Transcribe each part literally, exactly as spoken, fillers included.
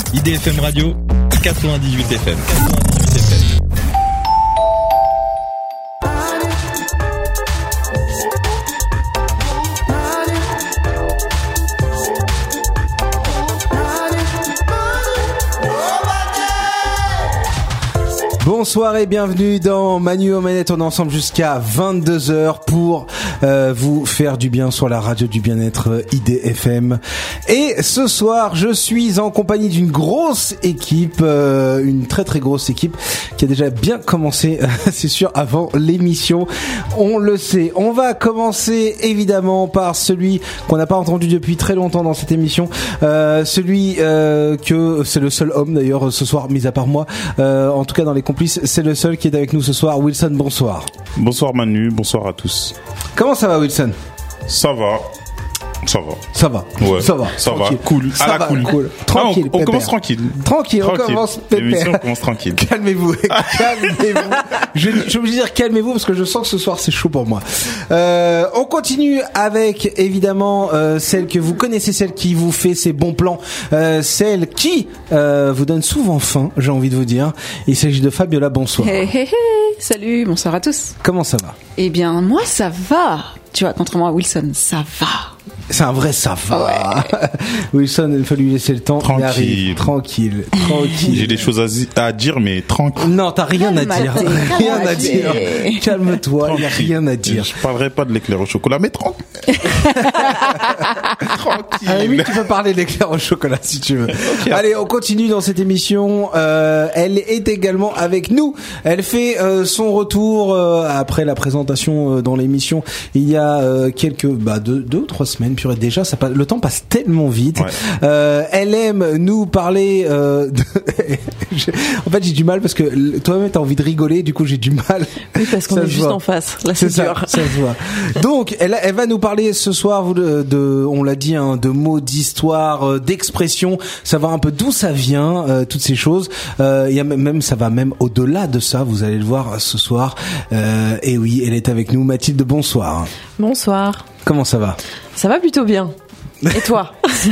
I D F M Radio, quatre-vingt-dix-huit F M. quatre-vingt-dix-huit F M. Bonsoir et bienvenue dans Manu aux manettes. On est ensemble jusqu'à vingt-deux heures pour euh, vous faire du bien sur la radio du bien-être I D F M. Et ce soir, je suis en compagnie d'une grosse équipe, euh, une très très grosse équipe qui a déjà bien commencé, c'est sûr, avant l'émission. On le sait. On va commencer évidemment par celui qu'on n'a pas entendu depuis très longtemps dans cette émission. Euh, celui euh, que c'est le seul homme d'ailleurs ce soir, mis à part moi, euh, en tout cas dans les complices. C'est le seul qui est avec nous ce soir. Wilson, bonsoir. Bonsoir Manu, bonsoir à tous. Comment ça va Wilson ? Ça va. Ça va. Ça va. Ouais. Ça va. Ça tranquille. va. Cool. Ça à la va. cool. cool. Tranquille. Ah, on, on commence tranquille. Tranquille. Tranquille. On commence pépère. L'émission commence tranquille. Calmez-vous. Calmez-vous. Je, je suis obligé de dire calmez-vous parce que je sens que ce soir c'est chaud pour moi. Euh, on continue avec évidemment euh, celle que vous connaissez, celle qui vous fait ses bons plans, euh, celle qui euh, vous donne souvent faim. J'ai envie de vous dire. Il s'agit de Fabiola. Bonsoir. Hey, hey, hey. Salut. Bonsoir à tous. Comment ça va ? Eh bien, moi ça va. Tu vois, contrairement à Wilson, ça va. C'est un vrai ça va. Ouais. Wilson, il faut lui laisser le temps. Tranquille. Il arrive. Tranquille. Tranquille. J'ai des choses à, zi- à dire, mais tranquille. Non, t'as rien à dire. Rien à dire. Calme-toi, il n'y a rien à dire. Je parlerai pas de l'éclair au chocolat, mais tranquille. Tranquille. À la limite, tu peux parler d'éclair au chocolat si tu veux. Okay. Allez, on continue dans cette émission. Euh, elle est également avec nous. Elle fait euh, son retour euh, après la présentation euh, dans l'émission. Il y a euh, quelques, bah, deux, deux ou trois semaines. Purée, déjà, ça passe, le temps passe tellement vite. Ouais. Euh, elle aime nous parler. Euh, de... en fait, j'ai du mal parce que toi-même t'as envie de rigoler. Du coup, j'ai du mal. Oui, parce qu'on ça est juste voit. En face. Là, c'est, c'est dur. Ça, ça se voit. Donc, elle, elle va nous parler ce soir de, de on l'a dit, hein, de mots, d'histoires, d'expressions, savoir un peu d'où ça vient, euh, toutes ces choses. Euh, il y a même, ça va même au-delà de ça. Vous allez le voir ce soir. Euh, et oui, elle est avec nous. Mathilde, bonsoir. Bonsoir. Comment ça va ? Ça va plutôt bien. Et toi ?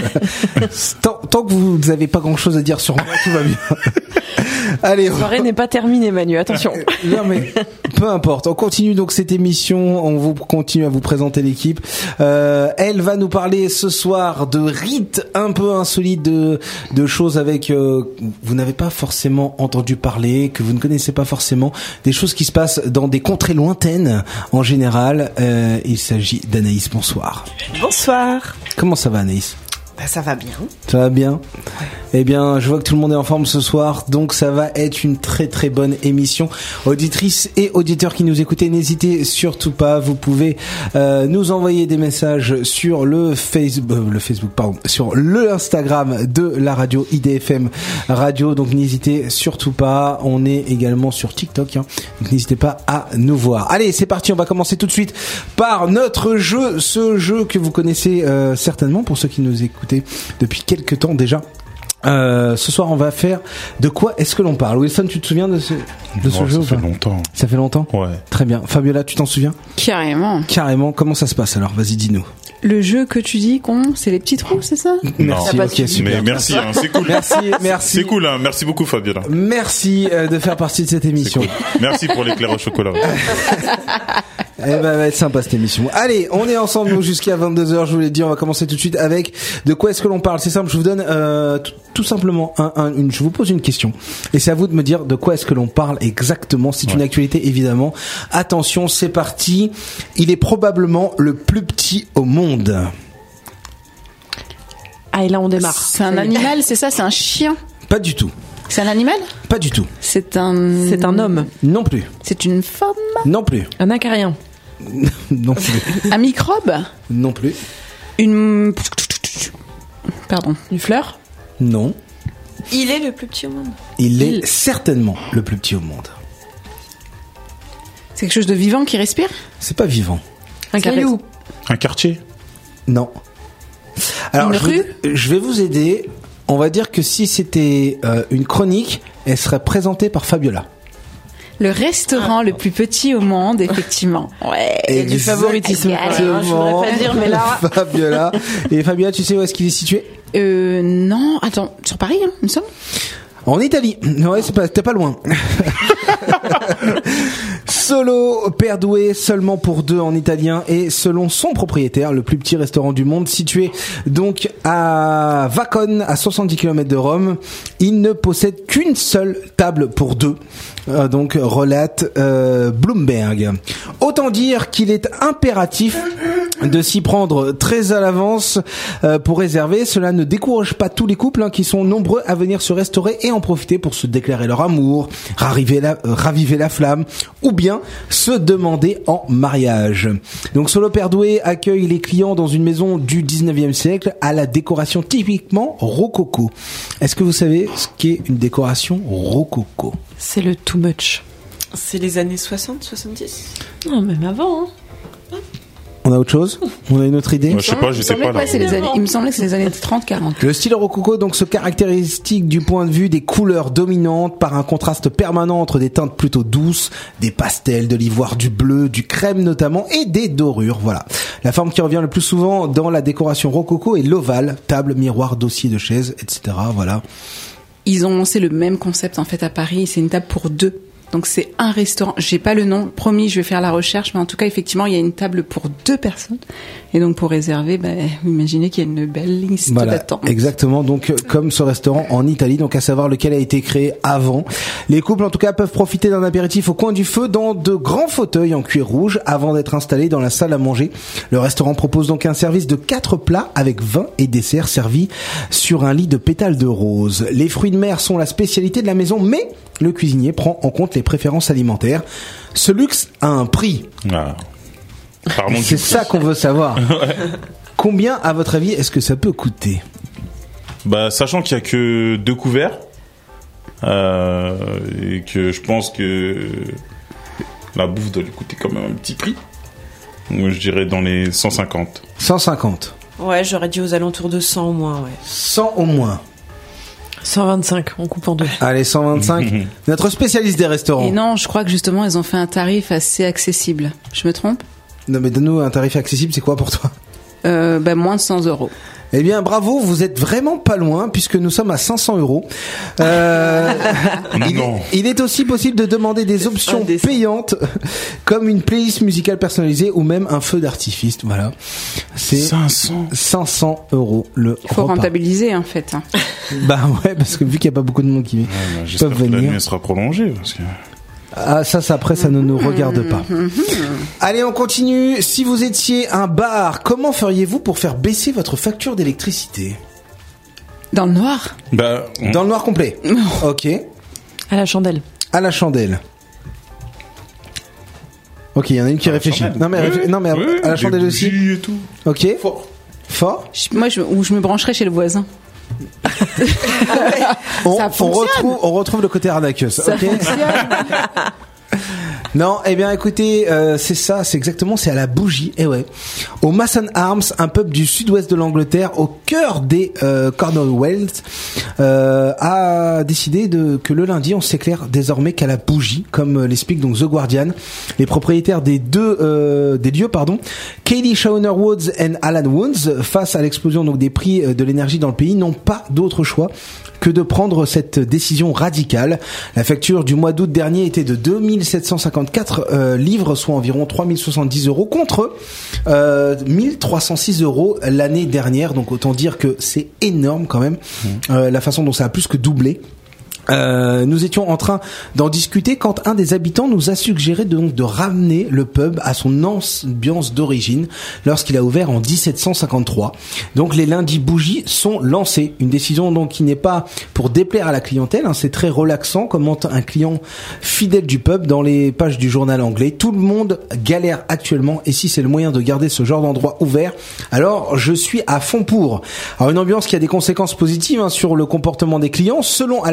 tant, tant que vous n'avez pas grand-chose à dire sur moi, tout va bien. Allez, la soirée n'est pas terminée, Manu. Attention. Non mais peu importe. On continue donc cette émission. On vous continue à vous présenter l'équipe. Euh, elle va nous parler ce soir de rites un peu insolites, de de choses avec euh, vous n'avez pas forcément entendu parler, que vous ne connaissez pas forcément, des choses qui se passent dans des contrées lointaines en général. Euh, il s'agit d'Anaïs. Bonsoir. Bonsoir. Comment ça va, Anaïs ? Bah, ça va bien. Ça va bien. Ouais. Eh bien, je vois que tout le monde est en forme ce soir, donc ça va être une très très bonne émission. Auditrices et auditeurs qui nous écoutez, n'hésitez surtout pas. Vous pouvez euh, nous envoyer des messages sur le Facebook, euh, le Facebook, pardon, sur le Instagram de la radio I D F M Radio. Donc n'hésitez surtout pas. On est également sur TikTok, hein, donc n'hésitez pas à nous voir. Allez, c'est parti. On va commencer tout de suite par notre jeu, ce jeu que vous connaissez euh, certainement pour ceux qui nous écoutent depuis quelques temps déjà. Euh, ce soir, on va faire de quoi est-ce que l'on parle. Wilson, tu te souviens de ce, de ce oh, jeu? Ça fait longtemps. Ça fait longtemps? Ouais. Très bien. Fabiola, tu t'en souviens? Carrément. Carrément. Comment ça se passe alors? Vas-y, dis-nous. Le jeu que tu dis, qu'on, c'est les petits trous, c'est ça? Merci, non. ok, super. Mais merci, hein, c'est cool. Merci, merci. C'est cool, hein, merci beaucoup, Fabiola. Merci euh, de faire partie de cette émission. Cool. Merci pour l'éclair au chocolat. Elle va, va être sympa cette émission. Allez, on est ensemble nous jusqu'à vingt-deux heures, je vous l'ai dit, on va commencer tout de suite avec de quoi est-ce que l'on parle. C'est simple, je vous donne euh, tout, tout simplement un, un, une, je vous pose une question et c'est à vous de me dire de quoi est-ce que l'on parle exactement. C'est ouais. Une actualité évidemment. Attention, c'est parti. Il est probablement le plus petit au monde. Ah, et là on démarre. C'est un animal, c'est ça? C'est un chien? Pas du tout. C'est un animal? Pas du tout. C'est un... C'est un homme? Non plus. C'est une femme? Non plus. Un acarien? Non plus. Un microbe? Non plus. Une... Pardon. Une fleur? Non. Il est le plus petit au monde. Il est Il... certainement le plus petit au monde. C'est quelque chose de vivant qui respire? C'est pas vivant. Un caillou? Un quartier? Non. Alors, une je, rue vous, je vais vous aider. On va dire que si c'était euh, une chronique, elle serait présentée par Fabiola. Le restaurant le plus petit au monde, effectivement. Ouais. Il y a du favoritisme. Exactement. Je voudrais pas dire, mais là. Fabiola. Et Fabiola, tu sais où est-ce qu'il est situé? Euh, non, attends, sur Paris, hein, il me semble. En Italie. Ouais, c'est pas, t'es pas loin. Solo Perdue, seulement pour deux en italien, et selon son propriétaire, le plus petit restaurant du monde, situé donc à Vacone, à soixante-dix kilomètres de Rome. Il ne possède qu'une seule table pour deux. Euh, donc relate euh, Bloomberg. Autant dire qu'il est impératif de s'y prendre très à l'avance euh, pour réserver. Cela ne décourage pas tous les couples hein, qui sont nombreux à venir se restaurer et en profiter pour se déclarer leur amour, raviver la, euh, raviver la flamme ou bien se demander en mariage. Donc Solo Perdue accueille les clients dans une maison du dix-neuvième siècle à la décoration typiquement rococo. Est-ce que vous savez ce qu'est une décoration rococo? C'est le too much. C'est les années soixante, soixante-dix. Non, même avant. Hein. On a autre chose? On a une autre idée? Moi, je sais pas, je sais pas là. Ouais, c'est les années, il me semblait que c'est les années trente quarante. Le style rococo donc se caractéristique du point de vue des couleurs dominantes par un contraste permanent entre des teintes plutôt douces, des pastels, de l'ivoire, du bleu, du crème notamment et des dorures. Voilà. La forme qui revient le plus souvent dans la décoration rococo est l'ovale, table, miroir, dossier de chaise, et cetera. Voilà. Ils ont lancé le même concept en fait à Paris. C'est une table pour deux. Donc c'est un restaurant. J'ai pas le nom. Promis, je vais faire la recherche. Mais en tout cas, effectivement, il y a une table pour deux personnes. Et donc pour réserver, bah, imaginez qu'il y a une belle liste Voilà, d'attente. exactement. Donc comme ce restaurant en Italie, donc à savoir lequel a été créé avant. Les couples en tout cas peuvent profiter d'un apéritif au coin du feu dans de grands fauteuils en cuir rouge avant d'être installés dans la salle à manger. Le restaurant propose donc un service de quatre plats avec vin et dessert servis sur un lit de pétales de rose. Les fruits de mer sont la spécialité de la maison, mais le cuisinier prend en compte les préférences alimentaires. Ce luxe a un prix. Ah. Pardon, C'est du- ça qu'on veut savoir. Combien, à votre avis, est-ce que ça peut coûter? Bah, sachant qu'il y a que deux couverts, euh, et que je pense que la bouffe doit lui coûter quand même un petit prix. Moi, je dirais dans les cent cinquante. cent cinquante. Ouais, j'aurais dit aux alentours de cent au moins, ouais. cent au moins. cent vingt-cinq, on coupe en deux. Allez, cent vingt-cinq. Notre spécialiste des restaurants. Et non, je crois que justement, ils ont fait un tarif assez accessible. Je me trompe? Non, mais donne-nous un tarif accessible, c'est quoi pour toi? Euh, bah, moins de cent euros. Eh bien, bravo, vous êtes vraiment pas loin puisque nous sommes à cinq cents euros. Euh, il, Non. il est aussi possible de demander des options Indécent. payantes comme une playlist musicale personnalisée ou même un feu d'artifice. Voilà. C'est cinq cents. cinq cents euros le Il faut repas. rentabiliser, en fait. hein. Bah ouais, parce que vu qu'il n'y a pas beaucoup de monde qui Ouais, bah, j'espère peuvent que la venir. nuit sera prolongée. Parce que... Ah, ça, ça, après, ça ne nous regarde pas. Allez, on continue. Si vous étiez un bar, comment feriez-vous pour faire baisser votre facture d'électricité? Dans le noir? Bah, on- Dans le noir complet. Ok. À la chandelle. À la chandelle. Ok, il y en a une qui À la réfléchit. chandelle. Non mais, Oui, réfl- oui. non mais à- Oui, à la des chandelle aussi. bougies et tout. Ok. Fort. Fort. Je- moi, je, ou je me brancherai chez le voisin. On, Ça on fonctionne. retrouve, on retrouve le côté arnaqueuse. Ça Ok. fonctionne. Non, eh bien écoutez, euh, c'est ça, c'est exactement, c'est à la bougie, eh ouais. Au Mason Arms, un pub du sud-ouest de l'Angleterre, au cœur des euh, Cornwalls, euh, a décidé de que le lundi, on s'éclaire désormais qu'à la bougie, comme euh, l'explique donc The Guardian. Les propriétaires des deux euh, des lieux, pardon, Katie Shauner Woods et Alan Woons, face à l'explosion donc des prix euh, de l'énergie dans le pays, n'ont pas d'autre choix que de prendre cette décision radicale. La facture du mois d'août dernier était de deux mille sept cent cinquante-quatre euh, livres, soit environ trois mille soixante-dix euros, contre euh, mille trois cent six euros l'année dernière. Donc autant dire que c'est énorme quand même, euh, la façon dont ça a plus que doublé. Euh, nous étions en train d'en discuter quand un des habitants nous a suggéré de, donc de ramener le pub à son ambiance d'origine lorsqu'il a ouvert en dix-sept cent cinquante-trois. Donc les lundis bougies sont lancés. Une décision donc qui n'est pas pour déplaire à la clientèle, hein, c'est très relaxant, commente un client fidèle du pub dans les pages du journal anglais. Tout le monde galère actuellement et si c'est le moyen de garder ce genre d'endroit ouvert, alors je suis à fond pour. Alors une ambiance qui a des conséquences positives hein, sur le comportement des clients. Selon Alan Woods,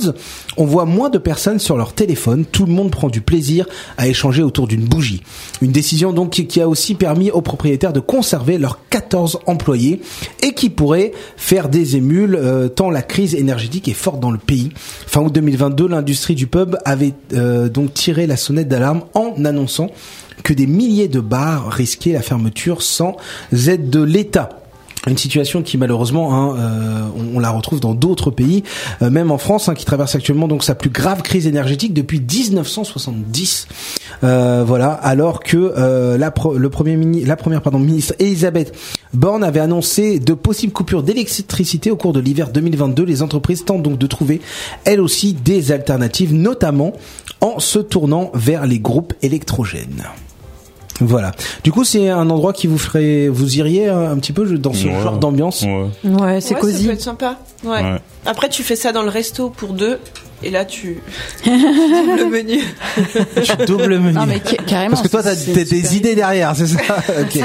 cause, on voit moins de personnes sur leur téléphone. Tout le monde prend du plaisir à échanger autour d'une bougie. Une décision donc qui, qui a aussi permis aux propriétaires de conserver leurs quatorze employés et qui pourrait faire des émules euh, tant la crise énergétique est forte dans le pays. Fin août deux mille vingt-deux, l'industrie du pub avait euh, donc tiré la sonnette d'alarme en annonçant que des milliers de bars risquaient la fermeture sans aide de l'État. Une situation qui malheureusement, hein, euh, on, on la retrouve dans d'autres pays, euh, même en France, hein, qui traverse actuellement donc sa plus grave crise énergétique depuis dix-neuf cent soixante-dix. Euh, voilà, alors que euh, la, pro, le premier mini, la première pardon, ministre Elisabeth Borne avait annoncé de possibles coupures d'électricité au cours de l'hiver deux mille vingt-deux. Les entreprises tentent donc de trouver elles aussi des alternatives, notamment en se tournant vers les groupes électrogènes. Voilà. Du coup, c'est un endroit qui vous ferait, vous iriez un petit peu dans ce ouais, genre d'ambiance. Ouais, Ouais, c'est Ouais, cosy. ça peut être sympa. Ouais. ouais. Après, tu fais ça dans le resto pour deux, et là, tu le menu. Double menu. Non mais ca- carrément. Parce que toi, t'as, c'est- t'as c'est des super. idées derrière, c'est ça. Ok.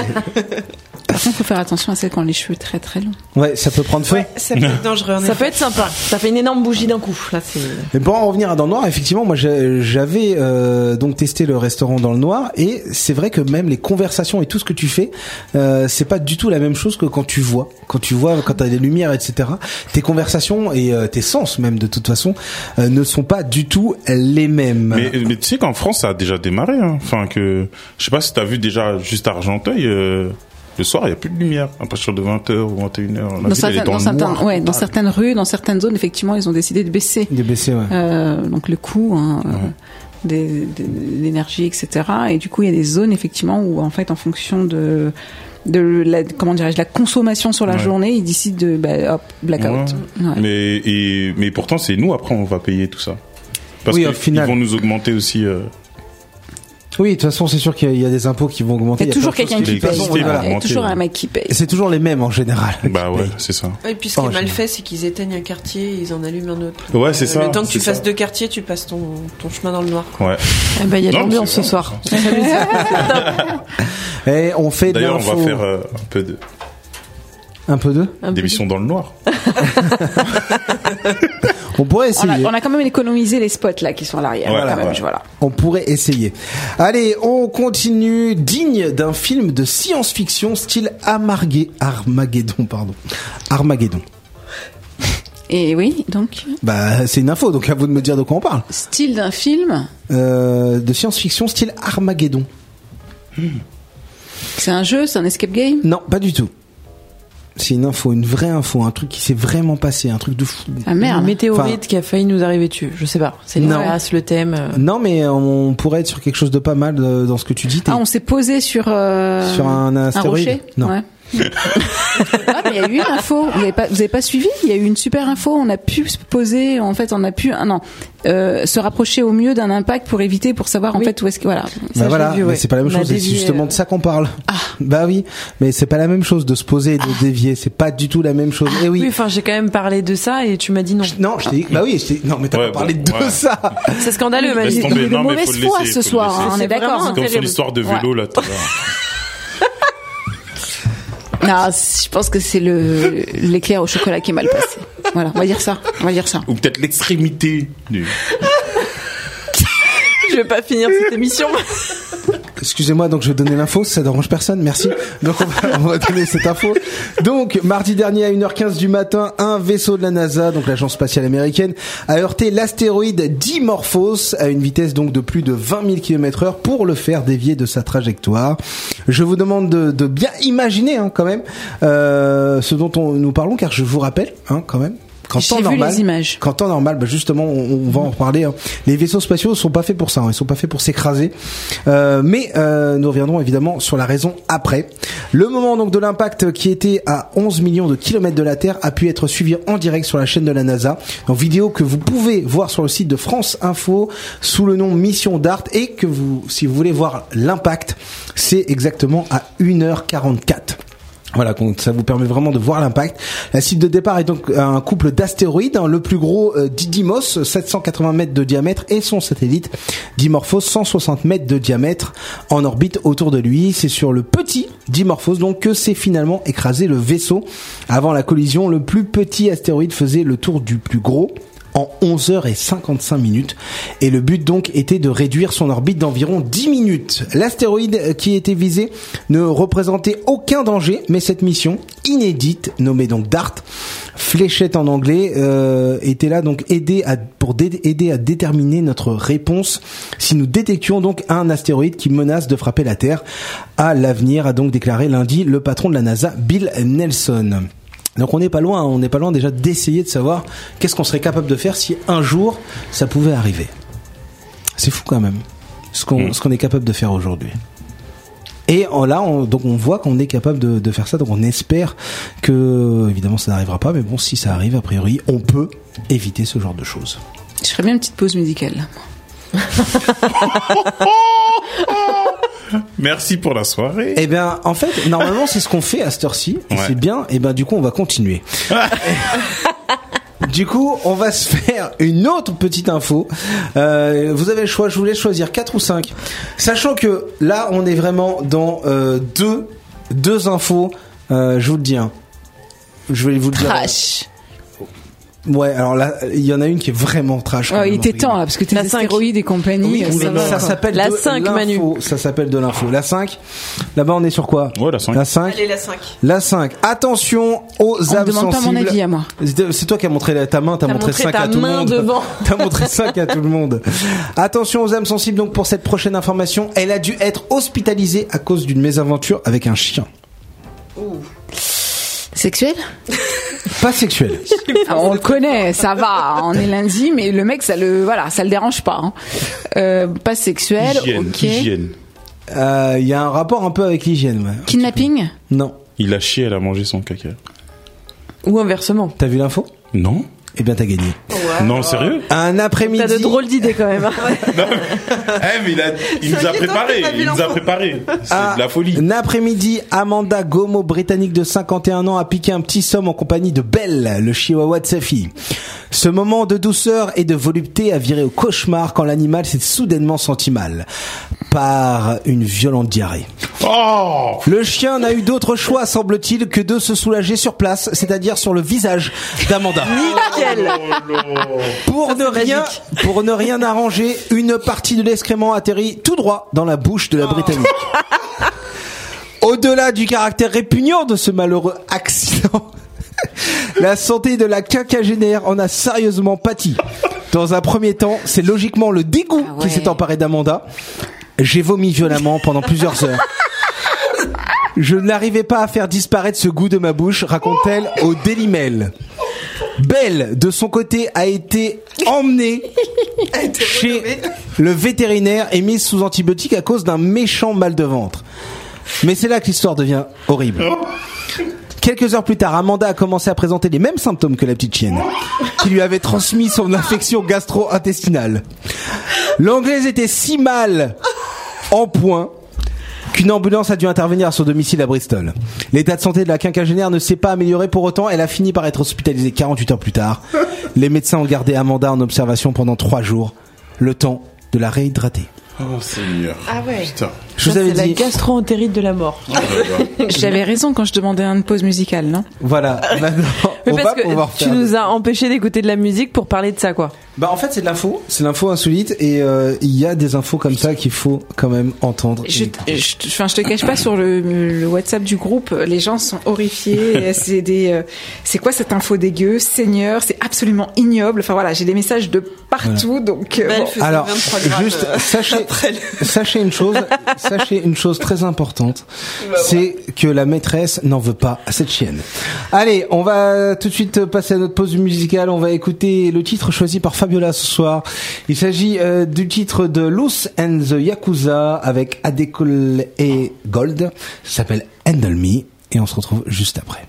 Par contre, faut faire attention à celles qui ont les cheveux très très longs. Ouais, ça peut prendre feu. Ouais, ça peut être dangereux. en Ça effet. peut être sympa. Ça fait une énorme bougie d'un coup. Là, c'est. Mais pour en revenir à Dans le Noir, effectivement, moi j'ai- j'avais euh, donc testé le restaurant Dans le Noir et c'est vrai que même les conversations et tout ce que tu fais, euh, c'est pas du tout la même chose que quand tu vois, quand tu vois, quand t'as des lumières, et cetera. Tes conversations et euh, tes sens même de toute façon euh, ne sont pas du tout les mêmes. Mais, mais tu sais qu'en France, ça a déjà démarré. Hein. Enfin, que je sais pas si t'as vu déjà juste à Argenteuil. Euh... Le soir, il y a plus de lumière à partir de vingt heures ou vingt et une heures. La Dans ville, elle est certaines, dans dans le certaines, noir. ouais, dans certaines rues, dans certaines zones, effectivement, ils ont décidé de baisser Des B C, ouais. euh, donc le coût hein, Ouais. euh, des, de l'énergie, et cetera. Et du coup, il y a des zones effectivement où, en fait, en fonction de de la comment dirais-je la consommation sur la Ouais. journée, ils décident de bah, hop blackout. Ouais. Ouais. Mais et mais pourtant, c'est nous après on va payer tout ça. Parce Oui, que au final. ils vont nous augmenter aussi. Euh... Oui, de toute façon, c'est sûr qu'il y a, il y a des impôts qui vont augmenter. Il y a toujours plein de quelqu'un choses qui les paye. électricité Voilà. vont Il y a augmenter, toujours ouais. un mec qui paye. Et c'est toujours les mêmes en général. Bah ouais, Paye. c'est ça. Et puis ce qui Oh, est mal génial. fait, c'est qu'ils éteignent un quartier, ils en allument un autre. Ouais, c'est ça. Le temps que tu c'est fasses ça. deux quartiers, tu passes ton, ton chemin dans le noir. Ouais. Eh ben, il y a de Non, mais l'ambiance c'est ce bien. soir. Et on fait de D'ailleurs, on va l'info. faire euh, un peu de Un peu de. Un peu. d'émission dans le noir. On pourrait On essayer. a, on a quand même économisé les spots là qui sont à l'arrière. Voilà, quand même, ouais. je- voilà. On pourrait essayer. Allez, on continue. Digne d'un film de science-fiction style Amargué, Armageddon, pardon. Armageddon. Et oui, donc Bah, c'est une info, donc à vous de me dire de quoi on parle. style d'un film, Euh, de science-fiction style Armageddon. c'est un jeu, c'est un escape game. Non, pas du tout. C'est une info, une vraie info, un truc qui s'est vraiment passé, un truc de fou. Ah Une merde. météorite Enfin- qui a failli nous arriver dessus. Je sais pas. C'est Non. l'espace, le thème. euh. Non, mais on pourrait être sur quelque chose de pas mal euh, dans ce que tu dis. T'es Ah, on s'est posé sur euh, sur un astéroïde. rocher. Non. Ouais. Ah, mais il y a eu une info. Vous avez pas, vous avez pas suivi? Il y a eu une super info. On a pu se poser. En fait, on a pu, ah non, euh, se rapprocher au mieux d'un impact pour éviter, pour savoir en Oui. fait où est-ce que voilà. Ça, Bah je voilà, l'ai vu, mais ouais. c'est pas la même On a chose, et c'est dévié, justement euh, de ça qu'on parle. Ah, bah oui, mais c'est pas la même chose de se poser et de dévier, c'est pas du tout la même chose. Et oui. Oui, enfin, j'ai quand même parlé de ça et tu m'as dit non. Non, je t'ai dit, bah oui, je t'ai- non, mais t'as Ouais, pas parlé bon, de ouais. ça. C'est scandaleux, Laisse Manu. tomber. Il y a eu de Non, mais mauvaise faut le foi laisser, ce faut le soir. laisser. hein, on C'est est d'accord. vraiment hein. Comme sur l'histoire de vélo là. tout à l'heure. Non, je pense que c'est le l'éclair au chocolat qui est mal passé. Voilà, on va dire ça. On va dire ça. Ou peut-être l'extrémité du. Je vais pas finir cette émission. Excusez-moi, donc je vais donner l'info, ça dérange personne, merci. Donc on va, on va donner cette info. Donc, mardi dernier à une heure quinze du matin, un vaisseau de la NASA, donc l'agence spatiale américaine, a heurté l'astéroïde Dimorphos à une vitesse donc de plus de vingt mille kilomètres heure pour le faire dévier de sa trajectoire. Je vous demande de, de bien imaginer hein, quand même euh, ce dont on, nous parlons, car je vous rappelle hein, quand même. Qu'en J'ai temps vu normal, les images. Qu'en temps normal, bah justement, on, on va en reparler. Hein. Les vaisseaux spatiaux sont pas faits pour ça. Hein. Ils sont pas faits pour s'écraser. Euh, mais euh, nous reviendrons évidemment sur la raison après. Le moment donc de l'impact qui était à onze millions de kilomètres de la Terre a pu être suivi en direct sur la chaîne de la NASA. En vidéo que vous pouvez voir sur le site de France Info sous le nom Mission DART et que vous, si vous voulez voir l'impact, c'est exactement à une heure quarante-quatre. Voilà, donc ça vous permet vraiment de voir l'impact. La cible de départ est donc un couple d'astéroïdes, hein, le plus gros euh, Didymos, sept cent quatre-vingts mètres de diamètre, et son satellite Dimorphos, cent soixante mètres de diamètre, en orbite autour de lui. C'est sur le petit Dimorphos donc que s'est finalement écrasé le vaisseau. Avant la collision, le plus petit astéroïde faisait le tour du plus gros. en onze heures cinquante-cinq minutes. Et le but donc était de réduire son orbite d'environ dix minutes. L'astéroïde qui était visé ne représentait aucun danger, mais cette mission inédite, nommée donc DART, fléchette en anglais, euh, était là donc aider à, pour dé- aider à déterminer notre réponse si nous détections donc un astéroïde qui menace de frapper la Terre à l'avenir, a donc déclaré lundi le patron de la NASA, Bill Nelson. Donc on n'est pas loin, on n'est pas loin déjà d'essayer de savoir qu'est-ce qu'on serait capable de faire si un jour ça pouvait arriver. C'est fou quand même, ce qu'on, mmh. ce qu'on est capable de faire aujourd'hui. Et là, on, donc on voit qu'on est capable de, de faire ça, donc on espère que, évidemment, ça n'arrivera pas, mais bon, si ça arrive, a priori, on peut éviter ce genre de choses. Je ferais bien une petite pause musicale. Merci pour la soirée. Eh bien, en fait, normalement, c'est ce qu'on fait à cette heure-ci, et ouais. c'est bien, et ben du coup, on va continuer. Du coup, on va se faire une autre petite info. Euh, vous avez le choix, je vous laisse choisir quatre ou cinq. Sachant que là, on est vraiment dans euh, deux, deux infos. Euh, je vous le dis. Hein. Je vais vous le dire. Trash. Ouais, alors là, il y en a une qui est vraiment trash. Oh, il était temps là, parce que t'es la astéroïde et compagnie. Oui, ça, ça, va, ça s'appelle la de cinq, l'info. Manu. Ça s'appelle de l'info. La cinq. Là-bas, on est sur quoi? Ouais, la cinq. La cinq. Allez, la cinq. La cinq. Attention aux on âmes me demande sensibles. pas mon avis à moi. C'est toi qui as montré ta main, t'as, t'as montré cinq à tout le monde. Devant. T'as montré cinq à tout le monde. Attention aux âmes sensibles. Donc, pour cette prochaine information, elle a dû être hospitalisée à cause d'une mésaventure avec un chien. Ouh. Sexuel? Pas sexuel. Ah, on le connaît, ça va. On est lundi, mais le mec, ça le, voilà, ça le dérange pas. Hein. Euh, pas sexuel. Hygiène. Ok. Hygiène. Il euh, y a un rapport un peu avec l'hygiène. Ouais. Kidnapping? Non. Il a chié, elle a mangé son caca. Ou inversement. T'as vu l'info? Non. Eh bien, t'as gagné. Ouais. Non, sérieux? Un après-midi. T'as de drôles d'idées quand même. Hein. Non, eh, mais il, a, il nous a préparé. Il nous a préparé. C'est ah, de la folie. Un après-midi, Amanda Gomo, britannique de cinquante et un ans, a piqué un petit somme en compagnie de Belle, le chihuahua de sa fille. Ce moment de douceur et de volupté a viré au cauchemar quand l'animal s'est soudainement senti mal par une violente diarrhée. Oh! Le chien n'a eu d'autre choix, semble-t-il, que de se soulager sur place, c'est-à-dire sur le visage d'Amanda. Nickel. Pour ne rien, pour ne rien arranger, une partie de l'excrément atterrit tout droit dans la bouche de la Britannique. Au-delà du caractère répugnant de ce malheureux accident, la santé de la quinquagénaire en a sérieusement pâti. Dans un premier temps, c'est logiquement le dégoût ah ouais. qui s'est emparé d'Amanda. J'ai vomi violemment pendant plusieurs heures. Je n'arrivais pas à faire disparaître ce goût de ma bouche, raconte-t-elle au Daily Mail. Belle, de son côté, a été emmenée chez le vétérinaire et mise sous antibiotiques à cause d'un méchant mal de ventre. Mais c'est là que l'histoire devient horrible. Quelques heures plus tard, Amanda a commencé à présenter les mêmes symptômes que la petite chienne, qui lui avait transmis son infection gastro-intestinale. L'anglaise était si mal en point qu'une ambulance a dû intervenir à son domicile à Bristol. L'état de santé de la quinquagénaire ne s'est pas amélioré pour autant. Elle a fini par être hospitalisée quarante-huit heures plus tard. Les médecins ont gardé Amanda en observation pendant trois jours, le temps de la réhydrater. Oh Seigneur. Ah ouais. Putain. Je vous avais c'est dit. la gastro-entérite de la mort. J'avais raison quand je demandais une pause musicale, non? Voilà. Maintenant, Mais on parce va que pouvoir tu faire nous des... as empêché d'écouter de la musique pour parler de ça, quoi. Bah en fait c'est de l'info, c'est l'info insolite et euh, il y a des infos comme ça qu'il faut quand même entendre. Je, je, enfin, je te cache pas sur le, le WhatsApp du groupe, les gens sont horrifiés. c'est des, euh, c'est quoi cette info dégueu, Seigneur, c'est absolument ignoble. Enfin voilà, j'ai des messages de partout, voilà. donc. Euh, bah, bon. Alors juste sachez, le... sachez une chose, sachez une chose très importante, bah, c'est ouais. que la maîtresse n'en veut pas à cette chienne. Allez, on va tout de suite passer à notre pause musicale. On va écouter le titre choisi par Fabiola ce soir. Il s'agit euh, du titre de Loose and the Yakuza avec Adekol et Gold. Ça s'appelle Handle Me et on se retrouve juste après.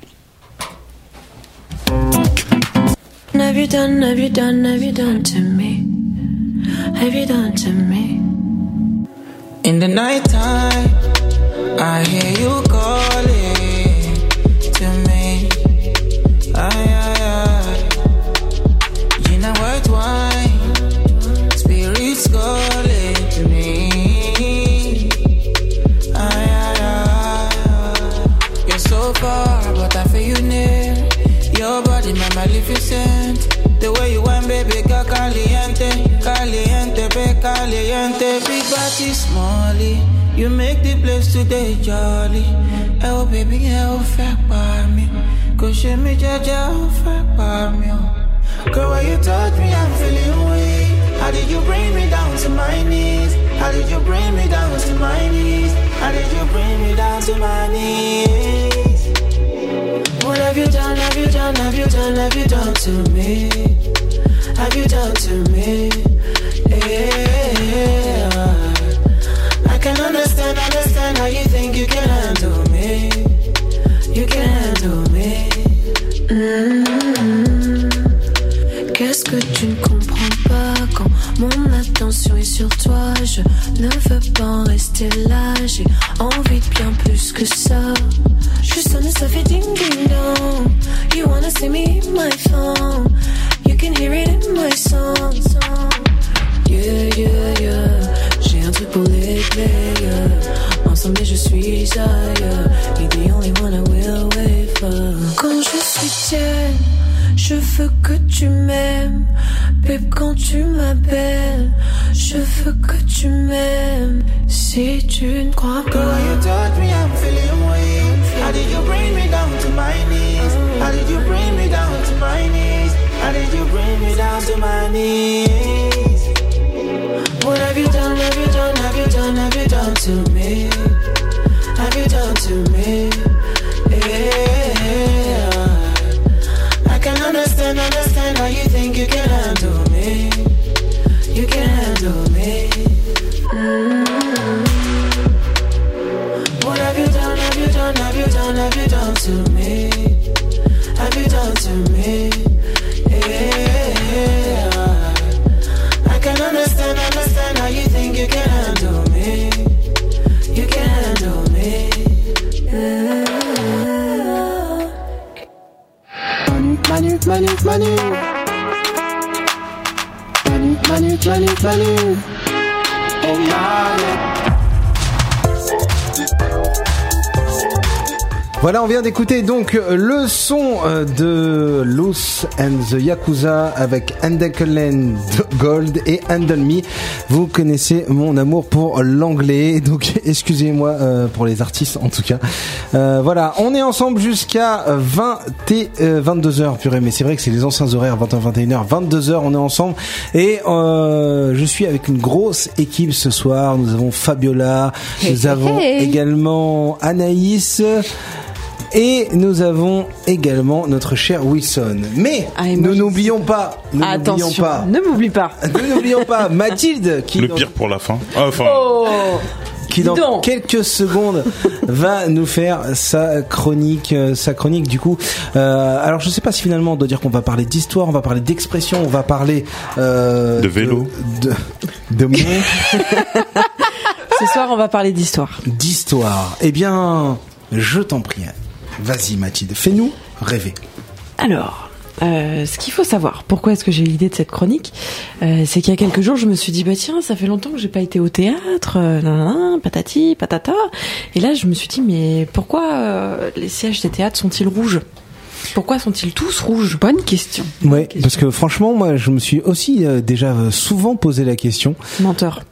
Have you done, have you done, have you done to me? Have you done to me? In the night time, I hear you calling to me. Aye, aye, aye. You know what, wine? Spirits calling to me. Aye, aye, aye. You're so far, but I feel you near. Your body, my magnificent. The way you want, baby, your big body smallie. You make the place today jolly. Oh baby, oh fuck by me. Go show me jaja, oh fuck by me. Girl, when you touch me, I'm feeling weak. How did you bring me down to my knees? How did you bring me down to my knees? How did you bring me down to my knees? What have you done, have you done, have you done, have you done to me? Have you done to me? Yeah. I can understand, understand how you think you can handle me. You can handle me. Mm-hmm. Qu'est-ce que tu ne comprends pas quand mon attention est sur toi? Je ne veux pas en rester là, j'ai envie de bien plus que ça. Je sonne, ça fait ding ding dong. You wanna see me in my phone? You can hear it in my song. Yeah, yeah, yeah. J'ai un truc pour les players. Ensemble, je suis ailleurs. You're the only one I will wait for. Quand je suis tienne, je veux que tu m'aimes. Babe, quand tu m'appelles, je veux que tu m'aimes. Si tu ne crois pas. Girl, when you touch me, I'm feeling weak. How did you bring me down to my knees? How did you bring me down to my knees? How did you bring me down to my knees? What have you done, have you done, have you done, have you done to me? Have you done to me? Yeah. I can understand, understand how you think you can handle me. You can handle me. Mm-hmm. What have you done, have you done, have you done, have you done to me? Have you done to me? Yeah. I can understand, understand how you think you can handle me. You can handle me. Yeah. Manu, Manu, Manu. Manu, Manu, Manu, Manu. Oh yeah. Voilà, on vient d'écouter donc le son de Loose and the Yakuza avec Handle Gold et Handle Me. Vous connaissez mon amour pour l'anglais, donc excusez-moi euh, pour les artistes en tout cas. Euh, voilà, on est ensemble jusqu'à vingt et vingt-deux heures, purée, mais c'est vrai que c'est les anciens horaires, vingt heures, vingt et une heures, vingt-deux heures, on est ensemble. Et euh, je suis avec une grosse équipe ce soir. Nous avons Fabiola, hey, nous avons hey. également Anaïs. Et nous avons également notre cher Wilson. Mais ah, nous n'oublions pas, nous Attention, n'oublions pas, ne m'oublie pas. Nous n'oublions pas Mathilde qui le dans, pire pour la fin. Enfin. Oh, qui dans donc. quelques secondes va nous faire sa chronique, sa chronique du coup. Euh, alors je sais pas si finalement on doit dire qu'on va parler d'histoire, on va parler d'expression, on va parler euh, de vélo, de de, de mots. Ce soir on va parler d'histoire. D'histoire. Eh bien, je t'en prie. Vas-y Mathilde, fais-nous rêver. Alors, euh, ce qu'il faut savoir, pourquoi est-ce que j'ai eu l'idée de cette chronique, euh, c'est qu'il y a quelques jours, je me suis dit, bah tiens, ça fait longtemps que j'ai pas été au théâtre, euh, nanana, patati, patata. Et là, je me suis dit, mais pourquoi euh, les sièges des théâtres sont-ils rouges ? Pourquoi sont-ils tous rouges ? Bonne question. Ouais, parce que franchement, moi, je me suis aussi euh, déjà souvent posé la question. Menteur.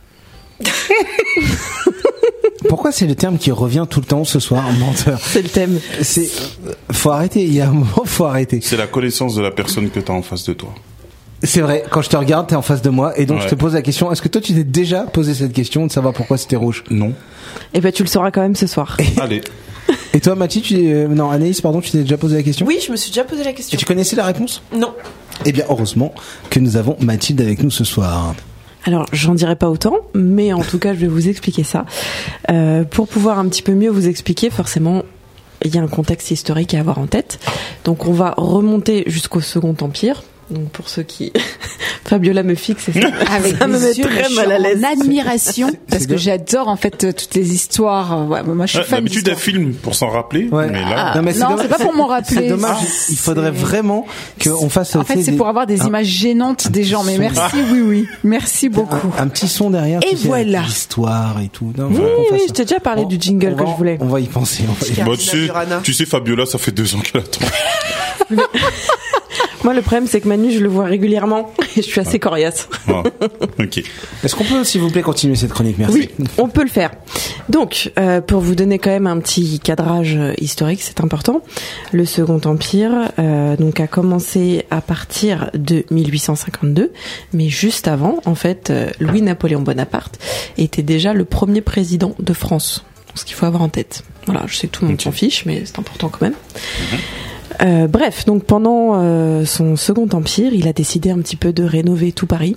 Pourquoi c'est le terme qui revient tout le temps ce soir, menteur ? C'est le thème. C'est, faut arrêter. Il y a un moment, faut arrêter. C'est la connaissance de la personne que t'as en face de toi. C'est vrai. Quand je te regarde, t'es en face de moi, et donc ouais. je te pose la question. Est-ce que toi, tu t'es déjà posé cette question de savoir pourquoi c'était rouge ? Non. Eh ben, tu le sauras quand même ce soir. Et, Allez. Et toi, Mathilde, tu, euh, non, Anaïs, pardon, tu t'es déjà posé la question ? Oui, je me suis déjà posé la question. Et tu connaissais la réponse ? Non. Eh bien, heureusement que nous avons Mathilde avec nous ce soir. Alors, j'en dirai pas autant, mais en tout cas, je vais vous expliquer ça. Euh, pour pouvoir un petit peu mieux vous expliquer, forcément, il y a un contexte historique à avoir en tête. Donc, on va remonter jusqu'au Second Empire. Donc, pour ceux qui... Fabiola me fixe et ça, avec ça me met yeux, très mal à l'aise. En admiration, parce que j'adore en fait euh, toutes les histoires. Ouais, moi, je suis Ouais, fan d'habitude, d'histoire. elle filme pour s'en rappeler. Ouais. Mais là, Ah, non, mais c'est, non, dommage, c'est pas pour m'en rappeler. C'est dommage. Ah, il faudrait c'est... vraiment qu'on fasse. En fait, c'est des... pour avoir des un... images gênantes des gens. Mais son. merci, oui, oui, merci beaucoup. Un, un petit son derrière. Et tu sais, voilà. L'histoire et tout. Non, Oui, oui, ça. je t'ai déjà parlé bon, du jingle que va, je voulais. On va y penser. On va y... Bah, tu sais, tu sais, Fabiola, ça fait deux ans qu'elle attend. Mais... Moi, le problème, c'est que Manu, je le vois régulièrement et je suis assez coriace. Oh, ok. Est-ce qu'on peut, s'il vous plaît, continuer cette chronique? Merci. Oui, on peut le faire. Donc, euh, pour vous donner quand même un petit cadrage euh, historique, c'est important. Le Second Empire, euh, donc, a commencé à partir de mille huit cent cinquante-deux, mais juste avant, en fait, euh, Louis-Napoléon Bonaparte était déjà le premier président de France. Ce qu'il faut avoir en tête. Voilà, je sais que tout le monde okay. s'en fiche, mais c'est important quand même. Mmh. Euh, bref, donc pendant euh, son Second Empire, il a décidé un petit peu de rénover tout Paris.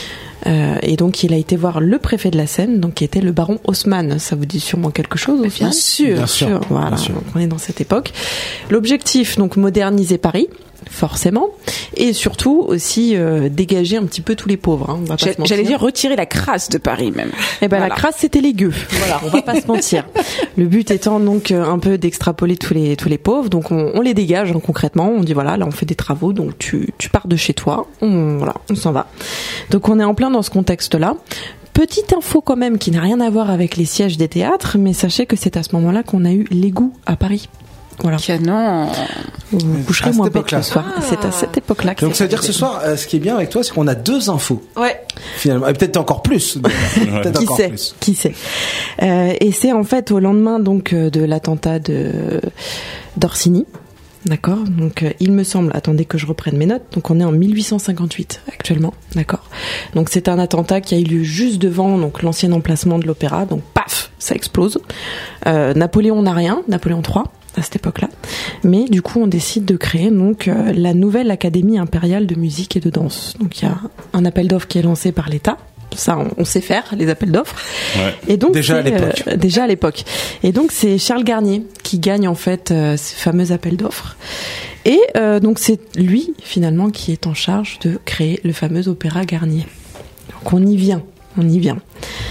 Euh, et donc il a été voir le préfet de la Seine, donc qui était le baron Haussmann. Ça vous dit sûrement quelque chose, Haussmann ? Bien sûr, bien sûr. Voilà, bien sûr. Donc on est dans cette époque. L'objectif, donc moderniser Paris, forcément, et surtout aussi euh, dégager un petit peu tous les pauvres. Hein, on va pas se mentir. J'allais dire retirer la crasse de Paris même. Eh ben voilà. La crasse c'était les gueux. Voilà, on va pas se mentir. Le but étant donc un peu d'extrapoler tous les tous les pauvres. Donc on, on les dégage hein, concrètement. On dit voilà, là on fait des travaux, donc tu tu pars de chez toi. On, voilà, on s'en va. Donc on est en plein dans ce contexte-là. Petite info quand même qui n'a rien à voir avec les sièges des théâtres, mais sachez que c'est à ce moment-là qu'on a eu l'égout à Paris. Voilà. Canon. Vous coucherez moins bête le soir. Ah. C'est à cette époque-là. Que Donc ça veut dire que ce soir, euh, ce qui est bien avec toi, c'est qu'on a deux infos. Ouais. Finalement, et peut-être encore plus. peut-être qui encore sait plus. Qui sait euh, Et c'est en fait au lendemain donc de l'attentat de d'Orsini. D'accord. Donc euh, il me semble. Attendez que je reprenne mes notes. Donc on est en mille huit cent cinquante-huit actuellement. D'accord. Donc c'est un attentat qui a eu lieu juste devant donc l'ancien emplacement de l'opéra. Donc paf, ça explose. Euh, Napoléon n'a rien. Napoléon trois. À cette époque-là, mais du coup on décide de créer donc euh, la nouvelle Académie impériale de musique et de danse. Donc il y a un appel d'offres qui est lancé par l'État. Ça, on, on sait faire les appels d'offres. Ouais. Et donc déjà à l'époque. Euh, déjà à l'époque. Et donc c'est Charles Garnier qui gagne en fait euh, ces fameux appels d'offres. Et euh, donc c'est lui finalement qui est en charge de créer le fameux opéra Garnier. Donc on y vient, on y vient.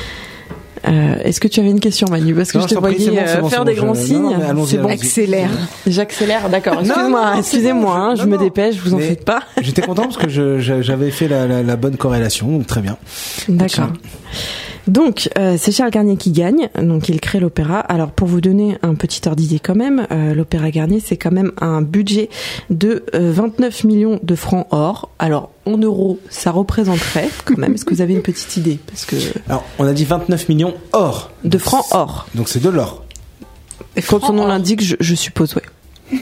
Euh, est-ce que tu avais une question, Manu? Parce que non, je te voyais prie, c'est bon, c'est bon, faire c'est des bon, grands je... signes. Non, non, allons-y, c'est bon. allons-y. Accélère. J'accélère, d'accord. Excusez-moi, non, non, excusez-moi, hein, je non, me non. dépêche, vous en Mais faites pas. J'étais content parce que je, je, j'avais fait la, la, la bonne corrélation, donc très bien. D'accord. Donc, euh, c'est Charles Garnier qui gagne, donc il crée l'opéra. Alors, pour vous donner un petit ordre d'idée quand même, euh, l'opéra Garnier, c'est quand même un budget de euh, vingt-neuf millions de francs or. Alors, en euros, ça représenterait quand même. Est-ce que vous avez une petite idée? Parce que Alors, on a dit vingt-neuf millions or. de francs or. Donc c'est de l'or. Comme son nom l'indique, je, je suppose, ouais.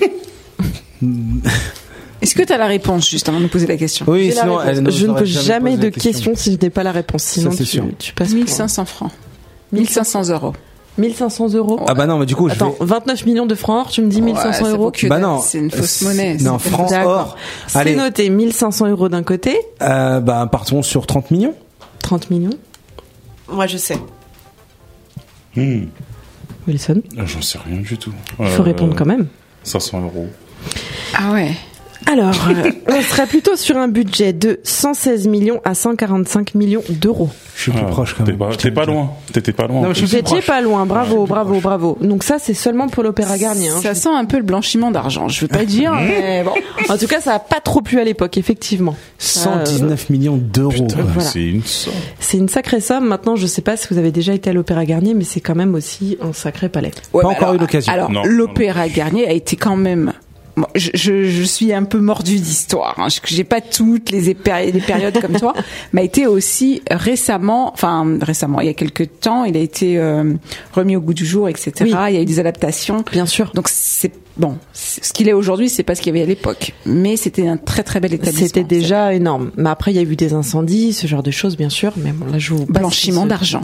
Est-ce que tu as la réponse juste avant de nous poser la question? Oui, J'ai la sinon réponse. elle ne je ne nous pose aurait jamais posé de la question. questions si je n'ai pas la réponse. Sinon, Ça, c'est tu, sûr. tu passes mille pour- cinq cents francs. mille cinq cents euros. mille cinq cents euros. Ah bah non, mais du coup, je Attends, vais... vingt-neuf millions de francs or, tu me dis mille cinq cents Ouais, ça euros. vaut que Bah dalle. non. C'est une fausse C'est- monnaie. non, C'est- francs D'accord. or. C'est Allez, noté mille cinq cents euros d'un côté, euh, bah partons sur trente millions. trente millions. Moi, je sais. Hmm. Wilson, J'en sais rien du tout. il faut Euh, répondre quand même. cinq cents euros. Ah ouais. Alors, euh, on serait plutôt sur un budget de cent seize millions à cent quarante-cinq millions d'euros. Je suis plus Ah, proche quand t'es même. pas, t'es pas loin. T'étais pas loin. Non, mais je Vous suis plus étiez proche. pas loin, bravo, je suis plus bravo, proche. bravo. Donc ça, c'est seulement pour l'opéra Garnier. Hein. Ça sent un peu le blanchiment d'argent. Je veux pas dire, mais bon. En tout cas, ça a pas trop plu à l'époque, effectivement. cent dix-neuf millions d'euros. Putain, Voilà. c'est une somme. C'est une sacrée somme. Maintenant, je sais pas si vous avez déjà été à l'opéra Garnier, mais c'est quand même aussi un sacré palais. Ouais, Pas mais encore alors- eu l'occasion. Alors, Non, l'opéra Garnier a été quand même. Bon, je, je, je suis un peu mordu d'histoire. Hein. Je- J'ai pas toutes les, éper- les périodes comme toi, mais a été aussi récemment, enfin récemment, il y a quelques temps, il a été euh, remis au goût du jour, et cetera. Oui. Il y a eu des adaptations. Bien sûr. Donc c'est bon. c'est- Ce qu'il est aujourd'hui, c'est pas ce qu'il y avait à l'époque, mais c'était un très très bel établissement. C'était déjà énorme. Mais après, il y a eu des incendies, ce genre de choses, bien sûr. Mais bon, là, je vous passe blanchiment ce- d'argent.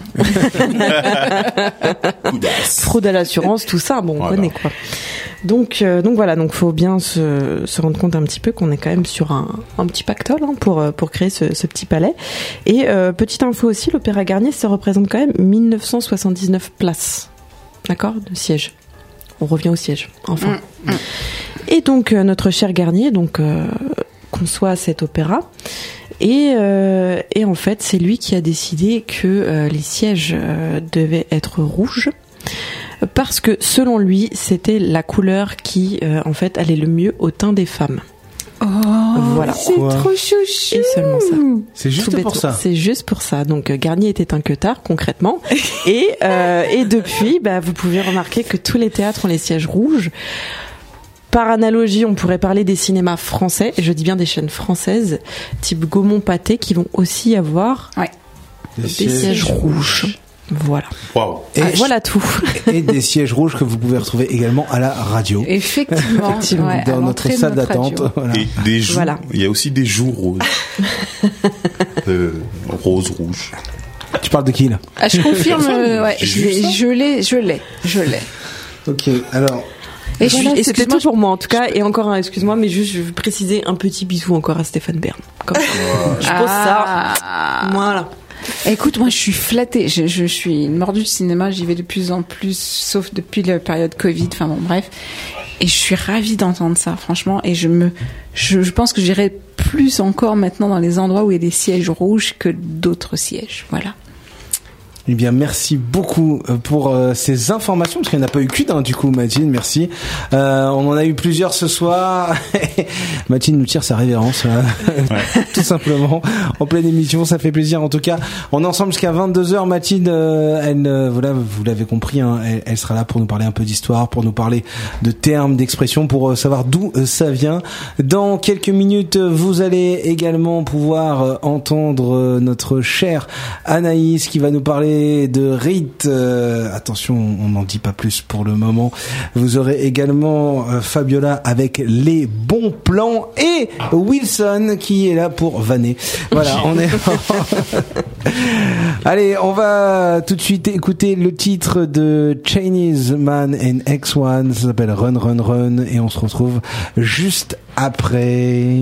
fraude à l'assurance, tout ça, bon, on Voilà. connaît quoi. Donc, euh, donc voilà, donc faut bien se, se rendre compte un petit peu qu'on est quand même sur un, un petit pactole hein, pour euh, pour créer ce, ce petit palais. Et euh, petite info aussi, l'Opéra Garnier, ça représente quand même mille neuf cent soixante-dix-neuf places, d'accord, de sièges. On revient au siège, enfin. Mmh, mmh. Et donc euh, notre cher Garnier, donc euh, conçoit cet opéra. Et, euh, et en fait, c'est lui qui a décidé que euh, les sièges euh, devaient être rouges parce que selon lui, c'était la couleur qui, euh, en fait, allait le mieux au teint des femmes. Oh, Voilà. c'est Quoi trop chouchou. Et seulement ça. C'est juste Tout pour bêtement. ça. C'est juste pour ça. Donc euh, Garnier était un queutard concrètement. et euh, et depuis, bah, vous pouvez remarquer que tous les théâtres ont les sièges rouges. Par analogie, on pourrait parler des cinémas français, et je dis bien des chaînes françaises, type Gaumont Pathé, qui vont aussi avoir ouais. des, des sièges, sièges rouges. Voilà. Waouh. Et ah, voilà tout. Et des sièges rouges que vous pouvez retrouver également à la radio. Effectivement. Effectivement ouais, dans notre salle de notre d'attente. Voilà. Et des joues. Voilà. Il y a aussi des joues roses. euh, rose, rouge. Tu parles de qui là? Ah, je confirme. euh, ouais, J'ai je, vu ça. je l'ai, je l'ai, je l'ai. Ok, alors. Et Voilà, je, c'était excuse-moi, tout pour moi en tout cas. Et encore, un, excuse-moi, mais juste je veux préciser un petit bisou encore à Stéphane Bern. Comme ça. Je pose Ah. ça. Voilà. Écoute, moi, je suis flattée. Je, je suis une mordue de cinéma. J'y vais de plus en plus, sauf depuis la période Covid. Enfin bon, bref. Et je suis ravie d'entendre ça, franchement. Et je me, je, je pense que j'irai plus encore maintenant dans les endroits où il y a des sièges rouges que d'autres sièges. Voilà. Eh bien, merci beaucoup pour euh, ces informations, parce qu'il n'y en a pas eu qu'une, hein, du coup, Mathilde, merci. Euh, on en a eu plusieurs ce soir. Mathilde nous tire sa révérence, euh, ouais. Tout simplement, en pleine émission, ça fait plaisir. En tout cas, on est ensemble jusqu'à vingt-deux heures. Mathilde, euh, elle, euh, voilà, vous l'avez compris, hein, elle, elle sera là pour nous parler un peu d'histoire, pour nous parler de termes, d'expressions, pour euh, savoir d'où euh, ça vient. Dans quelques minutes, vous allez également pouvoir euh, entendre euh, notre chère Anaïs qui va nous parler de rite. Euh, attention, on n'en dit pas plus pour le moment. Vous aurez également euh, Fabiola avec les bons plans et Wilson qui est là pour vanner. Voilà, on est. Allez, on va tout de suite écouter le titre de Chinese Man and X one. Ça s'appelle Run Run Run et on se retrouve juste après.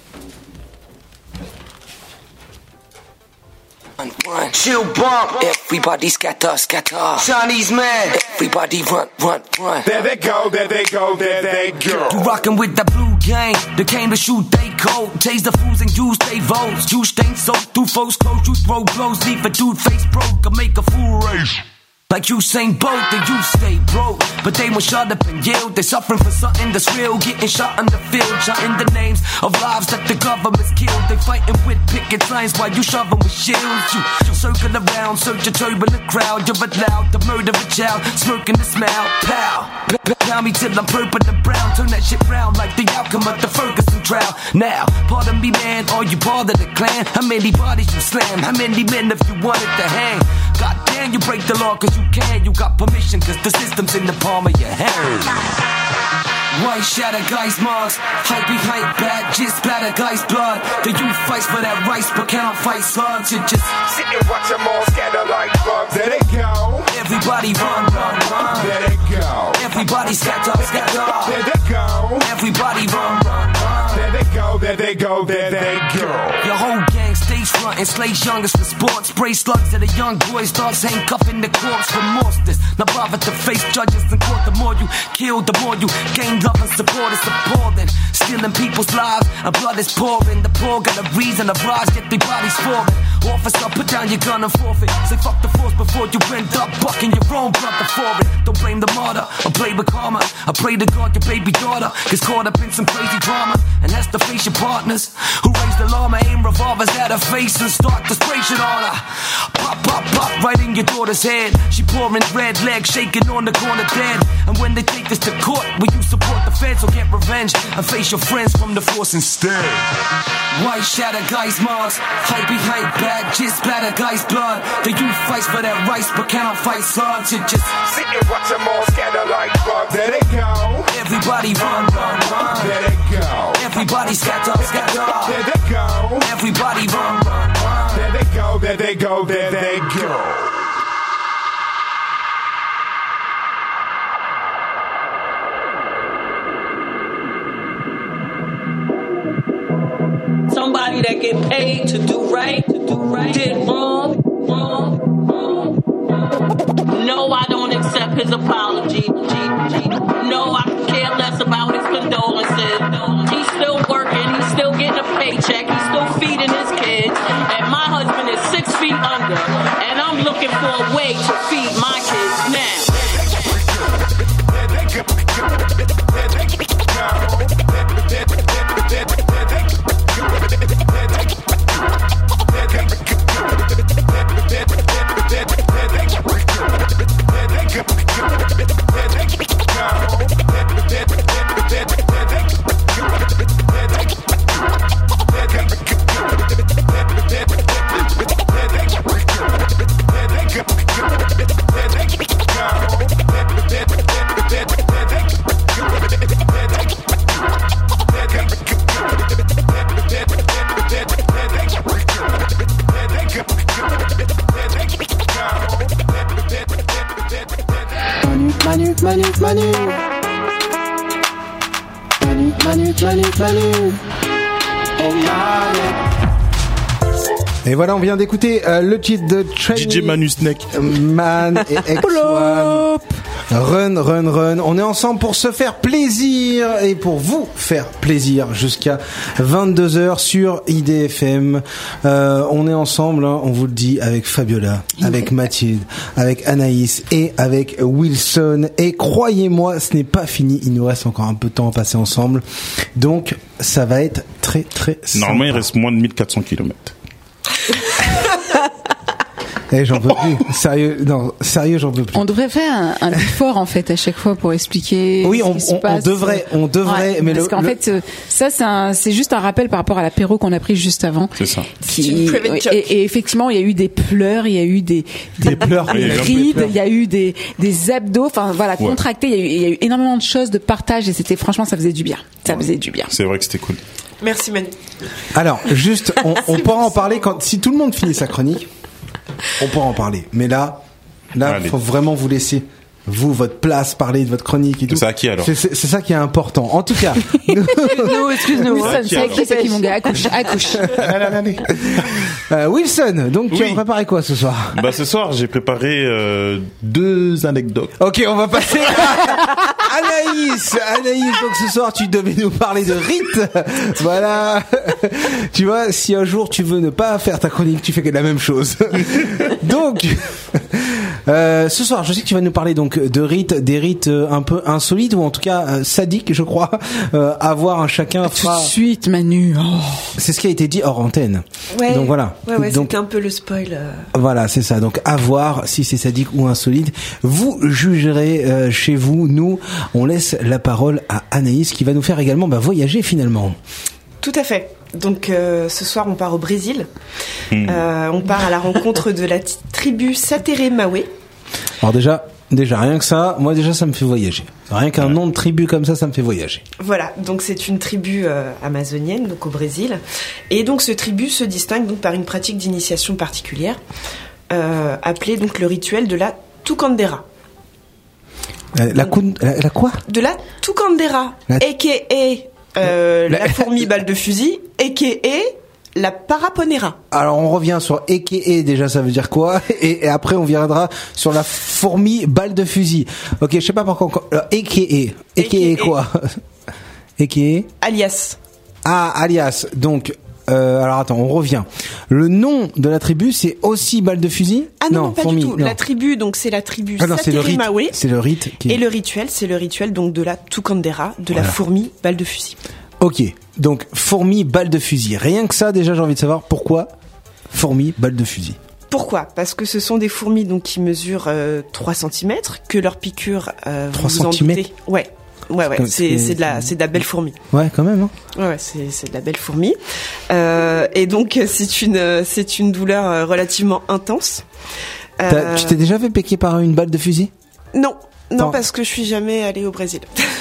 One, chill bump. Everybody scatter, scatter. Chinese man. Everybody run, run, run. There they go, there they go, there they go. You rockin' with the blue gang. They came to shoot they cold. Tase the fools and use they votes. You stain so through folks clothes. You throw blows. Leave a dude face broke. Or make a fool race. Like Usain Bolt, then you stay broke. But they won't shut up and yield. They're suffering for something that's real. Getting shot on the field. Shouting the names of lives that the government's killed. They fighting with picket lines while you shoving with shields. You, you circle around, search a turbulent crowd. You're allowed to murder a child, smirking the smile. Pow! Pow me till I'm purple and brown. Turn that shit round like the outcome of the Ferguson trial. Now, pardon me man, are you part of the clan? How many bodies you slam? How many men if you wanted to hang? God damn, you break the law cause you can. You got permission cause the system's in the palm of your hand. White shatter guys marks, hype hype bad, just splatter guys blood. The youth fights for that rice but can't fight slugs. You just sit and watch them all scatter like bugs. There they go. Everybody run, run, run. There they go. Everybody scatter, scatter. There they go. Everybody run, run, run. There they go, there they go, there they go. Your whole gang stays frontin', slays youngest for sports. Spray slugs at a young boys, dogs handcuffing the corpse for monsters. Not bother to face judges in court. The more you kill, the more you gain love and support. It's appalling, stealing people's lives and blood is pouring. The poor got a reason to rise, get their bodies falling. Officer, put down your gun and forfeit. Say fuck the force before you end up bucking your own brother for it. Don't blame the martyr, or play with karma. I pray to God your baby daughter gets caught up in some crazy drama and has to face your partners who raise the llama, aim revolvers at her face and start to spray shit on her. Pop, pop, pop, right in your daughter's head. She pouring red, legs shaking on the corner dead. And when they take us to court, will you support the feds or get revenge and face your friends from the force instead? White shatter guys marks, hype hype bad, just splatter guys blood. The youth fights for that rice but can't fight slugs. You just sit and watch them all scatter like bugs. There they go. Everybody run, run, run. There they go. Everybody scatter, scatter. There they go. Everybody run, run, run. There they go, there they go, there they go. Somebody that get paid to do right, to do right, did wrong, wrong, wrong. No, I don't accept his apology. No, I care less about his condolences. He's still working, he's still getting a paycheck, he's still feeding his kids, and my husband is six feet under, and I'm looking for a way to feed my kids now. Manu, Manu. Manu, Manu, Manu, Manu. Oh Manu. Et voilà, on vient d'écouter euh, le titre de Trainee, D J Manu Snake, Man et X un. Run, run, run. On est ensemble pour se faire plaisir et pour vous faire plaisir jusqu'à vingt-deux heures sur I D F M. Euh, on est ensemble, hein, on vous le dit, avec Fabiola, avec Mathilde, avec Anaïs et avec Wilson. Et croyez-moi, ce n'est pas fini. Il nous reste encore un peu de temps à passer ensemble. Donc, ça va être très, très sympa. Normalement, il reste moins de mille quatre cents kilomètres. Eh, j'en peux plus. Sérieux, non, sérieux, j'en peux plus. On devrait faire un, un effort en fait à chaque fois pour expliquer. Oui, ce on, qui se on, passe. on devrait, on devrait, Ouais, mais parce le, qu'en le... fait, euh, ça c'est un, c'est juste un rappel par rapport à l'apéro qu'on a pris juste avant. C'est ça. Qui, et, et effectivement, il y a eu des pleurs, il y a eu des des, des pleurs, des rides, il y a eu des des abdos, enfin voilà, ouais. contractés. Il y a eu, il y a eu énormément de choses de partage et c'était franchement, ça faisait du bien. Ça ouais. faisait du bien. C'est vrai que c'était cool. Merci Manu. Alors, juste, on, on pourra en parler quand, si tout le monde finit sa chronique, on pourra en parler. Mais là, là, il faut vraiment vous laisser, vous, votre place, parler de votre chronique et tout. C'est ça qui alors c'est, c'est, c'est ça qui est important. En tout cas, nous, nous excuse-nous, Wilson, c'est qui, c'est qui mon gars, accouche, accouche. euh, Wilson, donc oui. Tu as préparé quoi ce soir? Bah ce soir, j'ai préparé euh, deux anecdotes. Ok, on va passer à Anaïs. Anaïs, donc ce soir, tu devais nous parler de rites. Voilà. Tu vois, si un jour tu veux ne pas faire ta chronique, tu fais que la même chose. Donc, euh, ce soir, je sais que tu vas nous parler donc de rites, des rites un peu insolites ou en tout cas euh, sadiques, je crois. Euh, avoir un chacun fera... Tout de suite, Manu. Oh. C'est ce qui a été dit hors antenne. Ouais. Donc voilà. Ouais, ouais, donc, c'était un peu le spoil. Euh... Voilà, c'est ça. Donc à voir si c'est sadique ou insolite. Vous jugerez euh, chez vous. Nous, on laisse la parole à Anaïs qui va nous faire également bah, voyager finalement. Tout à fait. Donc euh, ce soir, on part au Brésil. Mmh. Euh, on part à la rencontre de la t- tribu Sateré-Maoué. Alors déjà, déjà rien que ça, moi déjà ça me fait voyager. Rien qu'un ouais. nom de tribu comme ça, ça me fait voyager. Voilà, donc c'est une tribu euh, amazonienne, donc au Brésil. Et donc ce tribu se distingue donc par une pratique d'initiation particulière, euh, appelée donc le rituel de la Tucandera. Euh, la, cou- la, la quoi De la Tucandera, la... a k a euh, la... la fourmi balle de fusil, a k a la Paraponera. Alors on revient sur a k a déjà ça veut dire quoi et, et après on viendra sur la fourmi balle de fusil. Ok, je sais pas pourquoi encore. a k a a k a quoi a k a alias. Ah, alias. Donc euh, alors attends, on revient. Le nom de la tribu c'est aussi balle de fusil? Ah non, non pas fourmi, du tout. Non. La tribu donc c'est la tribu ah non, Sateré-Maoué. C'est le rite. Qui... Et le rituel, c'est le rituel donc de la Tucandera, de voilà. la fourmi balle de fusil. Ok, donc fourmi, balle de fusil. Rien que ça, déjà, j'ai envie de savoir pourquoi fourmi, balle de fusil. Pourquoi ? Parce que ce sont des fourmis donc qui mesurent euh, trois centimètres, que leur piqûre, euh, trois vous vous en doutez. Ouais, ouais, ouais. C'est, c'est, c'est de la, c'est de la belle fourmi. Ouais, quand même. Hein. Ouais, ouais, c'est, c'est de la belle fourmi. Euh, et donc c'est une, c'est une douleur relativement intense. Euh, tu t'es déjà fait piquer par une balle de fusil ? Non. Non, parce que je suis jamais allée au Brésil.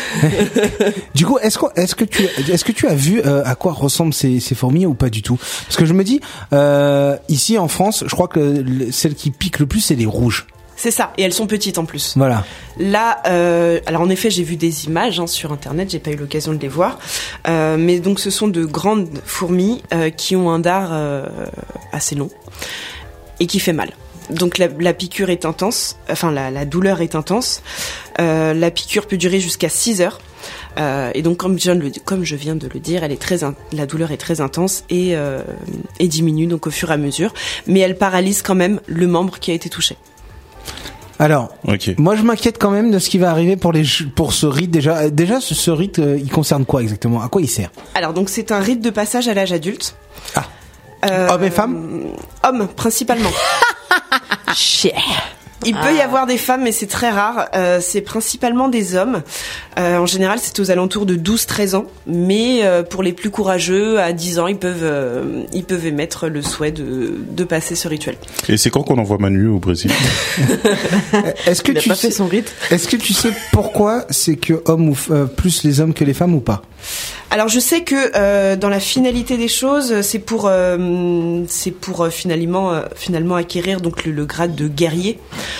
Du coup, est-ce que, est-ce que tu, est-ce que tu as vu euh, à quoi ressemblent ces, ces fourmis ou pas du tout ? Parce que je me dis, euh, ici en France, je crois que le, celles qui piquent le plus, c'est les rouges. C'est ça, et elles sont petites en plus. Voilà. Là, euh, alors en effet, j'ai vu des images hein, sur Internet, j'ai pas eu l'occasion de les voir, euh, mais donc ce sont de grandes fourmis euh, qui ont un dard euh, assez long et qui fait mal. Donc la, la piqûre est intense, enfin la, la douleur est intense. Euh, la piqûre peut durer jusqu'à six heures. Euh, et donc comme je, viens de le, comme je viens de le dire, elle est très, la douleur est très intense et, euh, et diminue donc au fur et à mesure. Mais elle paralyse quand même le membre qui a été touché. Alors, okay. Moi je m'inquiète quand même de ce qui va arriver pour les pour ce rite déjà. Déjà ce, ce rite, euh, il concerne quoi exactement ? À quoi il sert ? Alors donc c'est un rite de passage à l'âge adulte. Ah. Euh, hommes et femmes ? Hommes principalement. Chier. Il peut y avoir des femmes, mais c'est très rare. Euh, c'est principalement des hommes. Euh, en général, c'est aux alentours de douze treize ans. Mais euh, pour les plus courageux, à dix ans, ils peuvent, euh, ils peuvent émettre le souhait de, de passer ce rituel. Et c'est quand qu'on envoie Manu au Brésil ? Est-ce que Il tu a pas sais, fait son rite. Est-ce que tu sais pourquoi c'est que hommes ou euh, plus les hommes que les femmes ou pas ? Alors je sais que euh, dans la finalité des choses, c'est pour euh, c'est pour euh, finalement euh, finalement acquérir donc le, le grade de guerrier,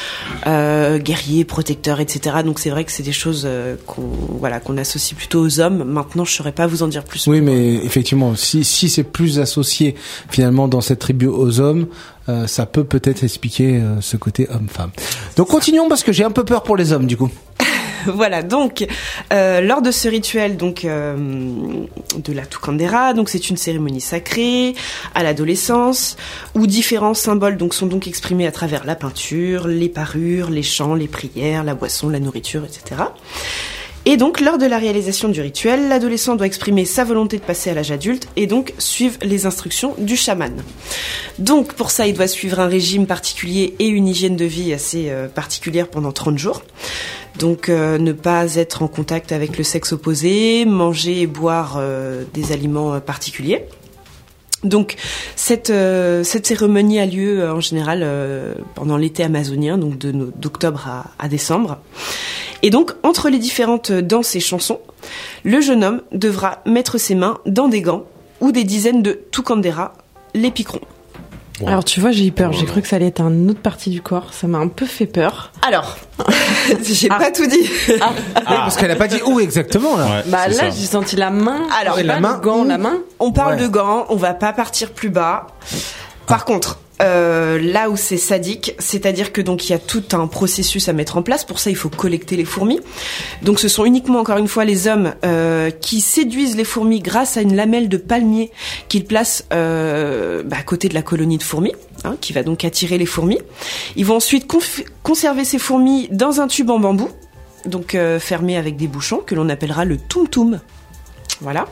euh, guerrier, protecteur, et cetera. Donc c'est vrai que c'est des choses euh, qu'on voilà qu'on associe plutôt aux hommes. Maintenant, je saurais pas vous en dire plus. Oui, mais effectivement, si si c'est plus associé finalement dans cette tribu aux hommes, euh, ça peut peut-être expliquer euh, ce côté homme-femme. Donc continuons parce que j'ai un peu peur pour les hommes du coup. Voilà, donc euh, lors de ce rituel donc euh, de la Tukandera, donc c'est une cérémonie sacrée à l'adolescence où différents symboles donc sont donc exprimés à travers la peinture, les parures, les chants, les prières, la boisson, la nourriture, et cetera. Et donc, lors de la réalisation du rituel, l'adolescent doit exprimer sa volonté de passer à l'âge adulte et donc suivre les instructions du chaman. Donc, pour ça, il doit suivre un régime particulier et une hygiène de vie assez euh, particulière pendant trente jours. Donc, euh, ne pas être en contact avec le sexe opposé, manger et boire euh, des aliments euh, particuliers. Donc cette euh, cette cérémonie a lieu euh, en général euh, pendant l'été amazonien, donc de, d'octobre à, à décembre. Et donc entre les différentes danses et chansons, le jeune homme devra mettre ses mains dans des gants où des dizaines de tukandera les piqueront. Wow. Alors tu vois, j'ai eu peur, j'ai cru que ça allait être une autre partie du corps, ça m'a un peu fait peur. Alors, j'ai ah. pas tout dit. Ah. Ah. Parce qu'elle a pas dit où exactement là. Ouais, bah là, ça. J'ai senti la main. Alors, la main, gant, la main. On parle ouais. de gants, on va pas partir plus bas. Par ah. contre, euh, là où c'est sadique, c'est-à-dire que donc il y a tout un processus à mettre en place. Pour ça, il faut collecter les fourmis. Donc, ce sont uniquement, encore une fois, les hommes euh, qui séduisent les fourmis grâce à une lamelle de palmier qu'ils placent euh, bah, à côté de la colonie de fourmis, hein, qui va donc attirer les fourmis. Ils vont ensuite conf- conserver ces fourmis dans un tube en bambou, donc euh, fermé avec des bouchons que l'on appellera le tum-tum. Voilà.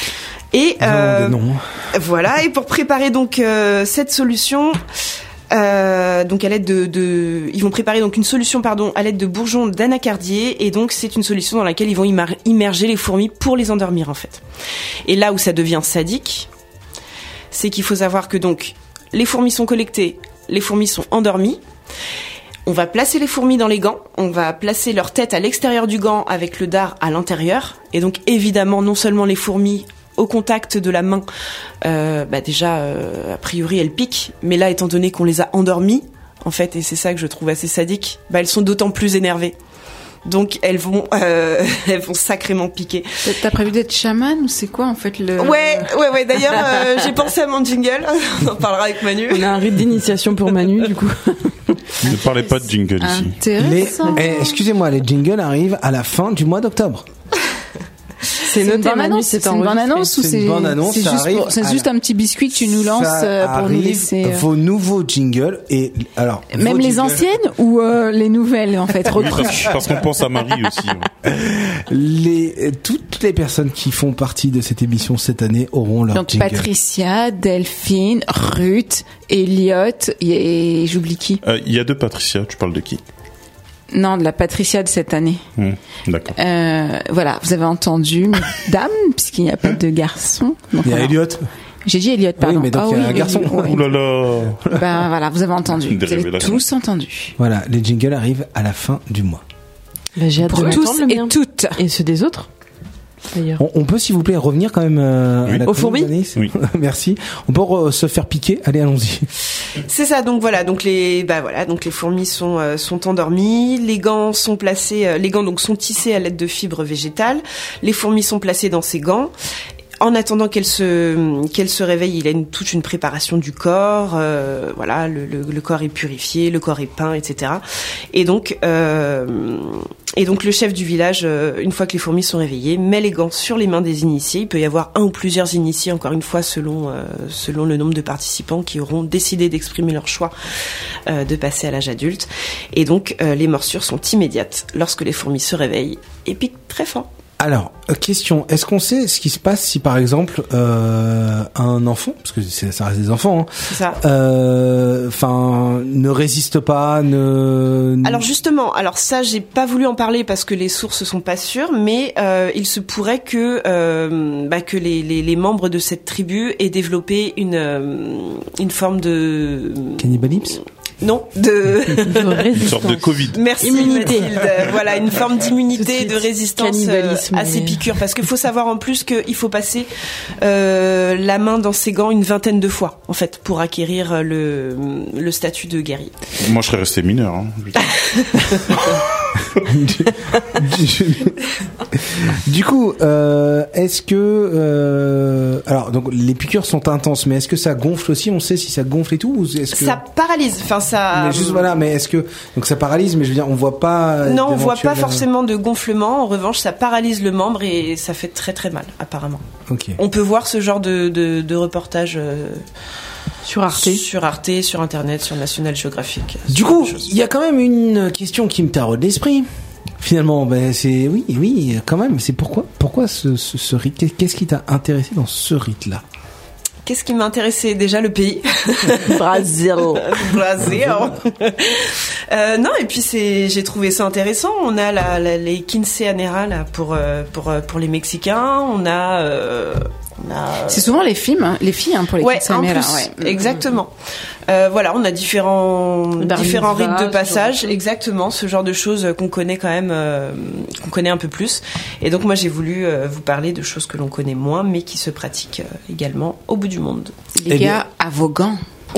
Et euh, voilà. Et pour préparer donc euh, cette solution, euh, donc à l'aide de, de, ils vont préparer donc une solution pardon à l'aide de bourgeons d'anacardier. Et donc c'est une solution dans laquelle ils vont immer- immerger les fourmis pour les endormir en fait. Et là où ça devient sadique, c'est qu'il faut savoir que donc les fourmis sont collectées, les fourmis sont endormies. On va placer les fourmis dans les gants, on va placer leur tête à l'extérieur du gant avec le dard à l'intérieur. Et donc évidemment non seulement les fourmis au contact de la main, euh, bah déjà, euh, a priori, elles piquent. Mais là, étant donné qu'on les a endormies, en fait, et c'est ça que je trouve assez sadique, bah elles sont d'autant plus énervées. Donc elles vont, euh, elles vont sacrément piquer. T'as prévu d'être chaman ou c'est quoi en fait le... Ouais, ouais, ouais. D'ailleurs, euh, j'ai pensé à mon jingle. On en parlera avec Manu. On a un rite d'initiation pour Manu, du coup. Ne parlez pas de jingle ici. Intéressant. Les, eh, excusez-moi, les jingles arrivent à la fin du mois d'octobre. C'est, c'est une bonne annonce, c'est une bonne annonce ou c'est, c'est une bonne annonce, c'est ça juste, arrive pour, c'est juste un petit biscuit que tu nous lances ça pour nous laisser. Vos nouveaux jingles et alors même les jingles, anciennes ou euh, les nouvelles en fait recrues. Parce, parce qu'on pense à Marie aussi. Ouais. Les toutes les personnes qui font partie de cette émission cette année auront leur Donc jingle. Patricia, Delphine, Ruth, Elliot et j'oublie qui. Il euh, y a deux Patricia. Tu parles de qui? Non, de la Patricia de cette année. Mmh, d'accord. Euh, voilà, vous avez entendu, mesdames, puisqu'il n'y a pas de garçon. Donc il y a voilà. Elliot. J'ai dit Elliot, pardon. Oui, mais donc ah, il y a oui, un garçon. Oui. Ouh là là. Ben voilà, vous avez entendu. Vous avez tous entendu. Voilà, les jingles arrivent à la fin du mois. Ben, j'ai hâte pour de tous le et toutes. Et ceux des autres. D'ailleurs. On, on peut, s'il vous plaît, revenir quand même euh, oui. à la aux fourmis. Oui. Merci. On peut re- se faire piquer. Allez, allons-y. C'est ça. Donc voilà. Donc les, bah voilà. Donc les fourmis sont euh, sont endormies. Les gants sont placés. Euh, les gants donc sont tissés à l'aide de fibres végétales. Les fourmis sont placées dans ces gants. En attendant qu'elle se qu'elle se réveille, il y a une, toute une préparation du corps. Euh, voilà, le, le, le corps est purifié, le corps est peint, et cetera. Et donc euh, et donc le chef du village, euh, une fois que les fourmis sont réveillées, met les gants sur les mains des initiés. Il peut y avoir un ou plusieurs initiés, encore une fois selon euh, selon le nombre de participants qui auront décidé d'exprimer leur choix euh, de passer à l'âge adulte. Et donc euh, les morsures sont immédiates lorsque les fourmis se réveillent et piquent très fort. Alors, question, est-ce qu'on sait ce qui se passe si par exemple euh, un enfant, parce que c'est, ça reste des enfants, hein, c'est ça. Euh, enfin, ne résiste pas, ne. Alors justement, alors ça, j'ai pas voulu en parler parce que les sources sont pas sûres, mais euh, il se pourrait que euh, bah, que les, les les membres de cette tribu aient développé une euh, une forme de cannibalisme. non, de Une sorte de Covid. Merci Immunité. Mathilde. Voilà, une forme d'immunité, de résistance euh, Cannibalisme, à ces mais- piqûres. Parce qu'il faut savoir en plus qu'il faut passer euh, la main dans ses gants une vingtaine de fois, en fait, pour acquérir le, le statut de guerrier. Moi, je serais resté mineur. Hein. du, du- du coup, euh, est-ce que euh, alors donc les piqûres sont intenses, mais est-ce que ça gonfle aussi? On sait si ça gonfle et tout, ou est-ce que Ça paralyse. Enfin, ça. mais juste voilà, mais est-ce que donc ça paralyse, mais je veux dire, on voit pas. Non, on voit pas d'éventuels- forcément de gonflement. En revanche, ça paralyse le membre et ça fait très très mal, apparemment. Ok. On peut voir ce genre de, de, de reportage euh, Sur Arte. sur Arte, sur Internet, sur National Geographic. Du ce genre coup, de choses. il y a quand même une question qui me taraude l'esprit. Finalement, ben c'est oui, oui, quand même. C'est pourquoi, pourquoi ce, ce, ce rite? Qu'est-ce qui t'a intéressé dans ce rite-là? Qu'est-ce qui m'intéressait? Déjà le pays. Brésil. Brésil. euh, non, et puis c'est, j'ai trouvé ça intéressant. On a la, la, les quinceañeras là pour euh, pour euh, pour les Mexicains. On a euh, on a. C'est souvent les filles, hein, les filles hein, pour les Ouais, en quinceañeras, plus, ouais. exactement. Euh, voilà, on a différents Bar différents mitzvah, rites ce de passage, genre de exactement, ce genre de choses qu'on connaît quand même, euh, qu'on connaît un peu plus. Et donc moi j'ai voulu euh, vous parler de choses que l'on connaît moins, mais qui se pratiquent euh, également au bout du monde. Les Eh bien- gars, à vos gants.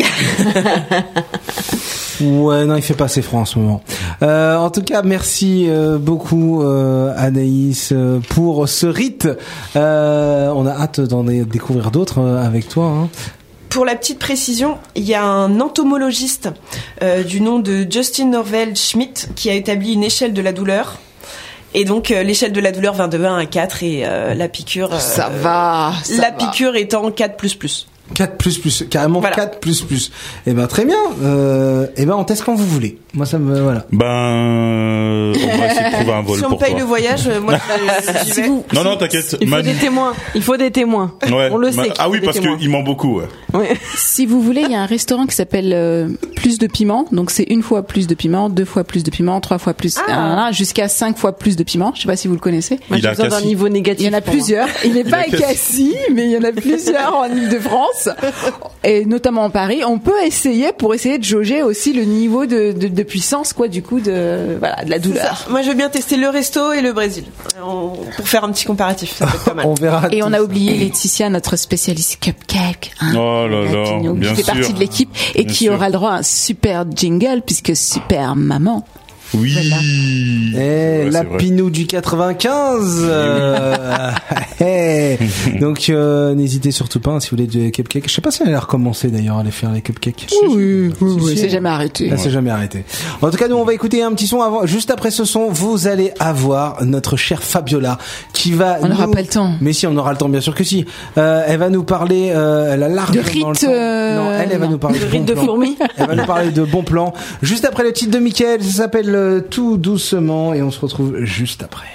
Ouais, non, il fait pas assez froid en ce moment. Euh, en tout cas, merci euh, beaucoup euh, Anaïs euh, pour ce rite. Euh, on a hâte d'en dé- découvrir d'autres euh, avec toi. Hein. Pour la petite précision, il y a un entomologiste euh, du nom de Justin Norvell Schmidt qui a établi une échelle de la douleur. Et donc euh, l'échelle de la douleur va de un à quatre et euh, la piqûre euh, Ça va, ça la va. piqûre étant quatre plus plus. quatre plus plus, carrément Voilà. quatre plus plus. Eh ben très bien. Euh, eh ben on teste quand vous voulez. Moi ça me voilà. Ben, on va essayer de trouver un vol Si on me pour paye toi. le voyage, euh, moi je- j'y vais. Non, non, t'inquiète. Il faut Manu. des témoins. Il faut des témoins. Ouais. On le Ma- sait. qu'il Ah faut oui, des parce témoins. qu'il ment beaucoup. Ouais. Ouais. Si vous voulez, il y a un restaurant qui s'appelle euh, Plus de piment. Donc c'est une fois plus de piment, deux fois plus de piment, trois fois plus, Ah. ah, jusqu'à cinq fois plus de piment. Je sais pas si vous le connaissez. Moi, Il j'ai a besoin d'un Cassis. niveau négatif. Il y en a pour moi. plusieurs. Il n'est pas à Cassis. Cassis, mais il y en a plusieurs en Ile-de-France et notamment en Paris. On peut essayer pour essayer de jauger aussi le niveau de, de, de puissance, quoi, du coup, de voilà, de la Ça. douleur. Moi je veux bien tester le resto et le Brésil On- pour faire un petit comparatif. Ça peut être pas mal. On verra. Et on tout a ça. oublié Laetitia, notre spécialiste cupcake, hein, Oh là là, latino, bien qui fait sûr. partie de l'équipe et Bien qui sûr. aura le droit à un super jingle puisque super maman. Oui. Voilà. Eh, Ouais, la c'est vrai. Pinou du quatre-vingt-quinze. euh, eh. Donc euh, n'hésitez surtout pas hein, si vous voulez des cupcakes. Je sais pas si elle a recommencé d'ailleurs à aller faire les cupcakes. Oui, oui, oui, Si, c'est si. jamais arrêté. Ça s'est jamais arrêté. En tout cas, nous on va écouter un petit son avant. Juste après ce son, vous allez avoir notre chère Fabiola qui va. On n'aura nous- pas le temps. Mais si, on aura le temps, bien sûr que si. Euh, elle va nous parler. Euh, elle a largement De rite, le temps. euh, Non, elle, elle va non. nous parler De de, rite bons de plans. fourmis. Elle va nous parler de bons plans. Juste après le titre de Mickaël, ça s'appelle euh, Tout doucement et on se retrouve juste après.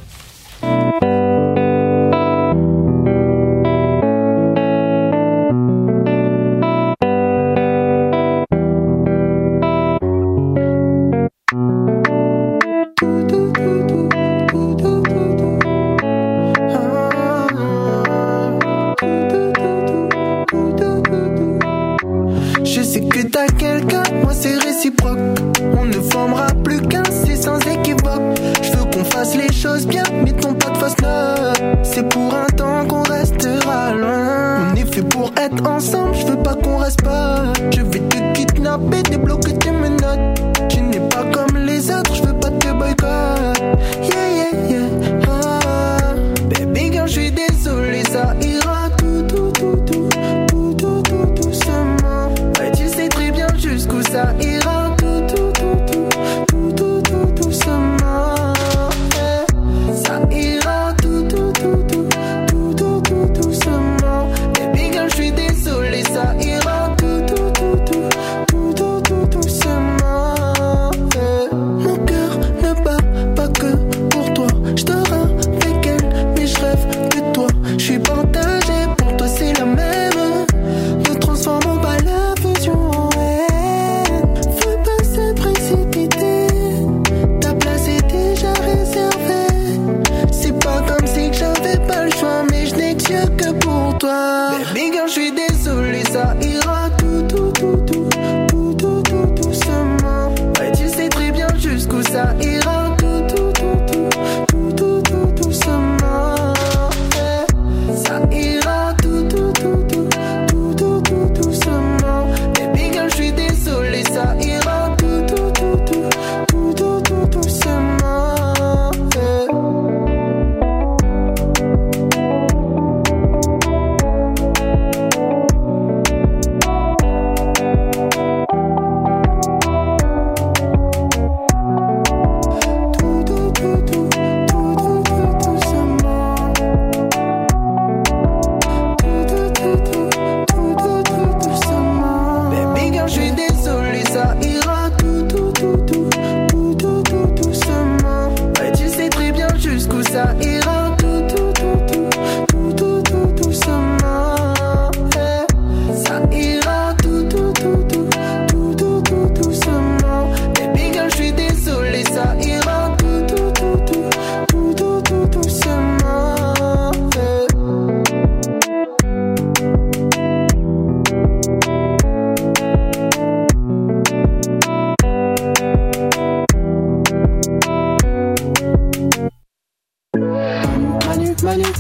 Je sais que t'as quelqu'un, moi c'est réciproque. On ne formera plus qu'un, c'est sans équivoque. Je veux qu'on fasse les choses bien, mettons pas de fausse note. C'est pour un temps qu'on restera loin. On est fait pour être ensemble, je veux pas qu'on reste pas. Je vais te kidnapper, débloquer tes menottes. Tu n'es pas comme les autres, je veux pas te boycott. Yeah, yeah, yeah. Ah. Baby girl, je suis désolé, ça ira tout, tout, tout, tout. Tout, tout, tout, doucement. Ouais, tu sais très bien jusqu'où ça ira. Tout, tout, tout, tout. Tout, tout, tout, doucement. Ouais. Ça ira tout, tout, tout, tout. Tout, tout, tout, doucement. Baby girl, je suis désolé, ça ira tout, tout, tout, tout. Tout, tout, tout,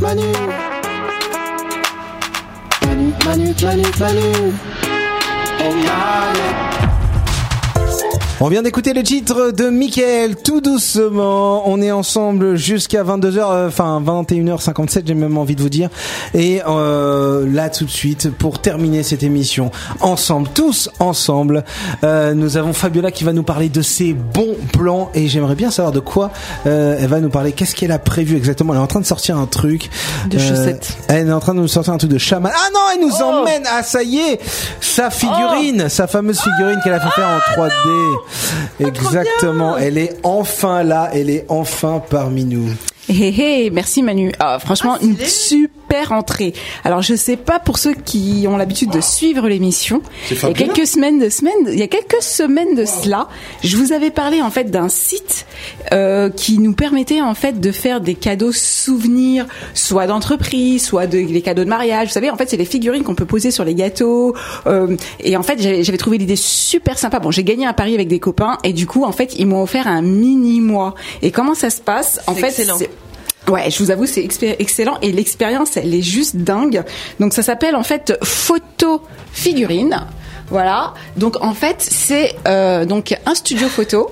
Manu. Manu, Manu, Manu, Manu. Oh Manu. On vient d'écouter le titre de Mickaël, tout doucement. On est ensemble jusqu'à vingt-deux heures, euh, enfin vingt et une heures cinquante-sept, j'ai même envie de vous dire. Et euh, là tout de suite, pour terminer cette émission, ensemble, tous ensemble, euh, nous avons Fabiola qui va nous parler de ses bons plans. Et j'aimerais bien savoir de quoi euh, elle va nous parler. Qu'est-ce qu'elle a prévu exactement? Elle est en train de sortir un truc. De euh, chaussettes. Elle est en train de nous sortir un truc de chaman. Ah non, elle nous oh emmène. Ah ça y est, sa figurine, oh sa fameuse figurine qu'elle a fait faire en trois D. Exactement, elle est enfin là, elle est enfin parmi nous. Hé hé, merci Manu. Ah, franchement, ah, une super entrée. Alors, je sais pas pour ceux qui ont l'habitude de suivre l'émission. Il y a quelques semaines de semaines, il y a quelques semaines de cela, je vous avais parlé en fait d'un site euh, qui nous permettait en fait de faire des cadeaux souvenirs, soit d'entreprise, soit de, des cadeaux de mariage. Vous savez, en fait, c'est les figurines qu'on peut poser sur les gâteaux. Euh, et en fait, j'avais, j'avais trouvé l'idée super sympa. Bon, j'ai gagné un pari avec des copains et du coup, en fait, ils m'ont offert un mini moi. Et comment ça se passe? En fait, excellent. C'est ouais, je vous avoue, c'est expé- excellent et l'expérience, elle est juste dingue. Donc ça s'appelle en fait photo figurine. Voilà. Donc en fait, c'est euh, donc un studio photo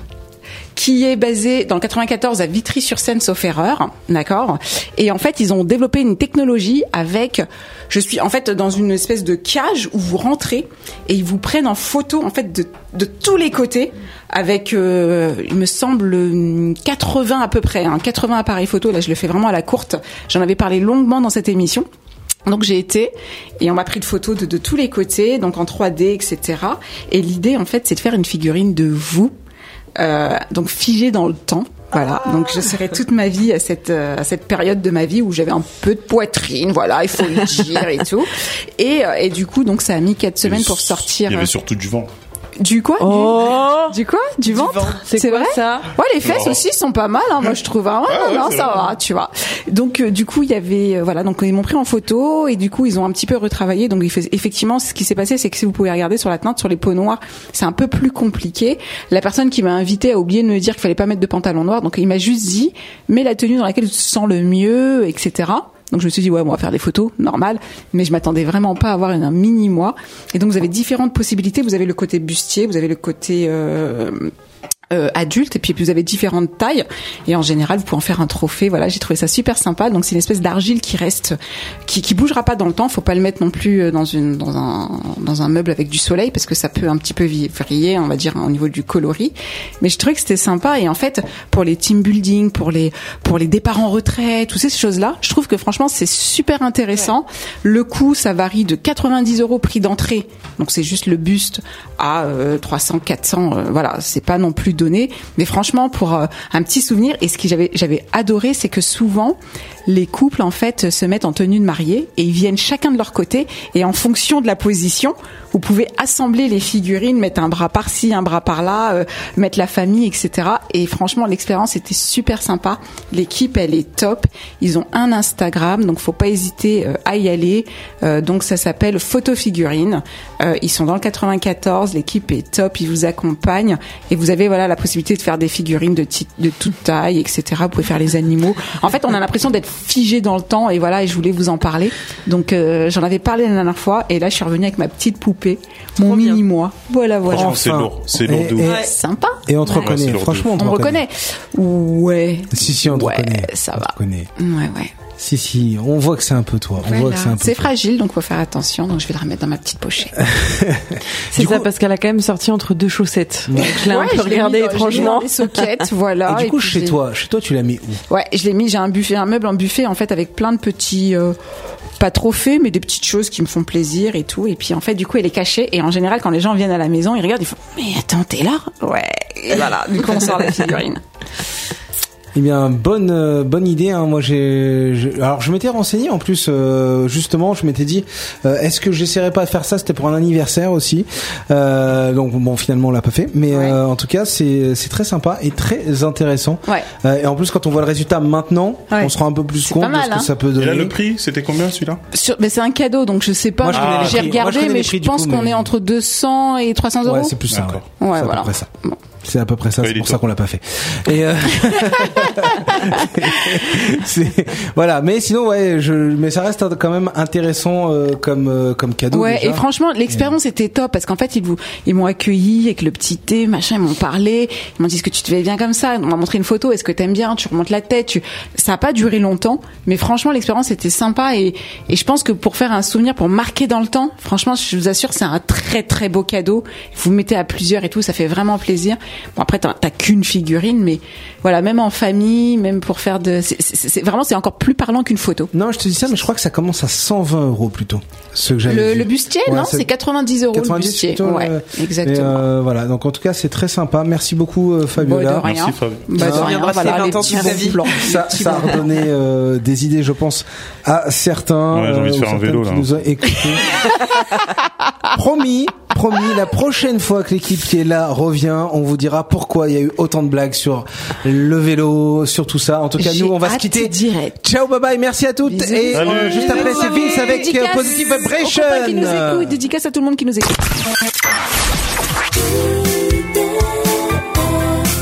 qui est basé dans le quatre-vingt-quatorze à Vitry-sur-Seine, sauf erreur, d'accord. Et en fait, ils ont développé une technologie avec, je suis en fait dans une espèce de cage où vous rentrez et ils vous prennent en photo en fait de de tous les côtés avec, euh, il me semble quatre-vingts à peu près, hein, quatre-vingts appareils photo. Là, je le fais vraiment à la courte. J'en avais parlé longuement dans cette émission. Donc j'ai été et on m'a pris de photos de, de tous les côtés, donc en trois D, et cetera. Et l'idée en fait, c'est de faire une figurine de vous. Euh, donc figé dans le temps, voilà. Donc je serai toute ma vie à cette à cette période de ma vie où j'avais un peu de poitrine, voilà, il faut le dire et tout. Et et du coup donc ça a mis quatre semaines pour sortir. Il y avait surtout du vent. Du quoi? Oh du, du quoi? Du, du ventre? ventre. C'est, c'est quoi, vrai ça? Ouais, les fesses non. aussi sont pas mal, hein, moi je trouve. Hein. Ouais, ah, non, ouais, non, ça vrai. va, tu vois. Donc euh, du coup il y avait, euh, voilà, donc ils m'ont pris en photo et du coup ils ont un petit peu retravaillé. Donc il fait, effectivement, ce qui s'est passé, c'est que si vous pouvez regarder sur la teinte, sur les peaux noires, c'est un peu plus compliqué. La personne qui m'a invité a oublié de me dire qu'il fallait pas mettre de pantalon noir, donc il m'a juste dit, mets la tenue dans laquelle tu te sens le mieux, et cetera. Donc je me suis dit ouais, on va faire des photos normales, mais je m'attendais vraiment pas à avoir un mini moi. Et donc vous avez différentes possibilités. Vous avez le côté bustier, vous avez le côté euh, euh, adulte, et puis vous avez différentes tailles. Et en général, vous pouvez en faire un trophée. Voilà, j'ai trouvé ça super sympa. Donc c'est une espèce d'argile qui reste, qui qui bougera pas dans le temps. Faut pas le mettre non plus dans une dans un dans un meuble avec du soleil parce que ça peut un petit peu vriller, on va dire au niveau du coloris. Mais je trouvais que c'était sympa. Et en fait, pour les team building, pour les pour les départs en retraite, toutes ces choses-là, je trouve que franchement c'est super intéressant. Ouais. Le coût, ça varie de quatre-vingt-dix euros prix d'entrée. Donc c'est juste le buste à euh, trois cents, quatre cents. Euh, voilà, c'est pas non plus donné, mais franchement pour euh, un petit souvenir. Et ce que j'avais j'avais adoré, c'est que souvent les couples en fait se mettent en tenue de mariée et ils viennent chacun de leur côté et en fonction de la position, vous pouvez assembler les figurines, mettre un bras par-ci, un bras par-là, euh, mettre la famille, et cetera. Et franchement, l'expérience était super sympa. L'équipe, elle est top. Ils ont un Instagram, donc faut pas hésiter euh, à y aller. Euh, donc ça s'appelle Photo Figurine. Euh, ils sont dans le quatre-vingt-quatorze. L'équipe est top. Ils vous accompagnent et vous avez voilà la possibilité de faire des figurines de, t- de toute taille, et cetera. Vous pouvez faire les animaux. En fait, on a l'impression d'être figé dans le temps et voilà. Et je voulais vous en parler. Donc euh, j'en avais parlé la dernière fois et là je suis revenue avec ma petite poupée, mon Trop mini bien. moi. Voilà, voilà. Franchement, c'est lourd, c'est lourd de ouf. Ouais. Sympa. Et on te ouais. reconnaît. Ouais, Franchement, on te on reconnaît. reconnaît. Ouais. Si si, on te ouais, reconnaît. Ça on va. Te reconnaît. Ouais, ouais. Si si, on voit que c'est un peu toi. On voilà. voit que c'est un peu. C'est toi. fragile, donc faut faire attention. Donc je vais la remettre dans ma petite pochette. C'est du ça coup... parce qu'elle a quand même sorti entre deux chaussettes. Ouais. Donc je l'ai ouais, un peu regardé étrangement. Les soquettes, voilà. Et du coup, et chez j'ai... toi, chez toi, tu l'as mis où? Ouais, je l'ai mis. J'ai un buffet, un meuble en buffet en fait avec plein de petits. Euh... pas trop fait, mais des petites choses qui me font plaisir et tout. Et puis en fait, du coup, elle est cachée. Et en général, quand les gens viennent à la maison, ils regardent, ils font « Mais attends, t'es là ?» Ouais. Et voilà, du coup, on sort la figurine. Eh bien, bonne euh, bonne idée. Hein. Moi, j'ai, j'ai alors je m'étais renseigné en plus. Euh, justement, je m'étais dit, euh, est-ce que j'essaierais pas de faire ça? C'était pour un anniversaire aussi. Euh, donc bon, finalement, on l'a pas fait. Mais ouais. euh, en tout cas, c'est c'est très sympa et très intéressant. Ouais. Euh, et en plus, quand on voit le résultat maintenant, ouais. on se rend un peu plus c'est compte mal, de ce que hein. ça peut donner. Et là, le prix, c'était combien celui-là? Sur, mais c'est un cadeau, donc je sais pas. Moi, je ah, j'ai prix. regardé, Moi, je mais prix, je pense coup, qu'on mais... est entre deux cents et trois cents euros. Ouais, c'est plus ça. D'accord. Ouais, c'est voilà. À peu près ça. Bon. C'est à peu près ça, Ouais, c'est il est pour top. ça qu'on l'a pas fait. Et euh... c'est... voilà, mais sinon ouais, je mais ça reste quand même intéressant euh, comme euh, comme cadeau. Ouais, déjà. et franchement, l'expérience était top parce qu'en fait, ils vous, ils m'ont accueilli avec le petit thé, machin, ils m'ont parlé, ils m'ont dit est-ce que tu te fais bien comme ça, on m'a montré une photo, est-ce que t'aimes bien, tu remontes la tête, tu, ça a pas duré longtemps, mais franchement, l'expérience était sympa et, et je pense que pour faire un souvenir, pour marquer dans le temps, franchement, je vous assure, c'est un très très beau cadeau. Vous vous mettez à plusieurs et tout, ça fait vraiment plaisir. Bon après, t'as, t'as qu'une figurine, mais voilà, même en famille, même pour faire de, c'est, c'est, c'est vraiment, c'est encore plus parlant qu'une photo. Non, je te dis ça, mais je crois que ça commence à cent vingt euros plutôt. Ce que j'avais Le, vu. le bustier, Ouais, non, c'est quatre-vingt-dix euros le bustier. plutôt, Ouais, euh, exactement. et, euh, voilà, donc en tout cas, c'est très sympa. Merci beaucoup, euh, Fabiola. Bah, de rien. Merci, Fab. Bah, de Ça rien, reviendra voilà, ces vingt les ans petits de sa vie. blancs. Ça, ça a redonné euh, des idées, je pense, à certains. Ouais, j'ai envie de euh, faire ou un vélo, certaines là. qui nous ont écoutés. Promis, promis, la prochaine fois que l'équipe qui est là revient, on vous dira pourquoi il y a eu autant de blagues sur le vélo, sur tout ça. En tout cas, J'ai nous, on va se hâte quitter. direct. Ciao, bye bye, merci à toutes. Bisous. Et Salut. euh, juste après, c'est Vince avec euh, Dédicace Positive aux Vibration. copains qui nous écoutent, dédicace à tout le monde qui nous écoute.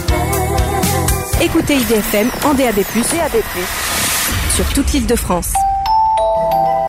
Écoutez I D F M en D A B plus, D A B plus, sur toute l'Île-de-France.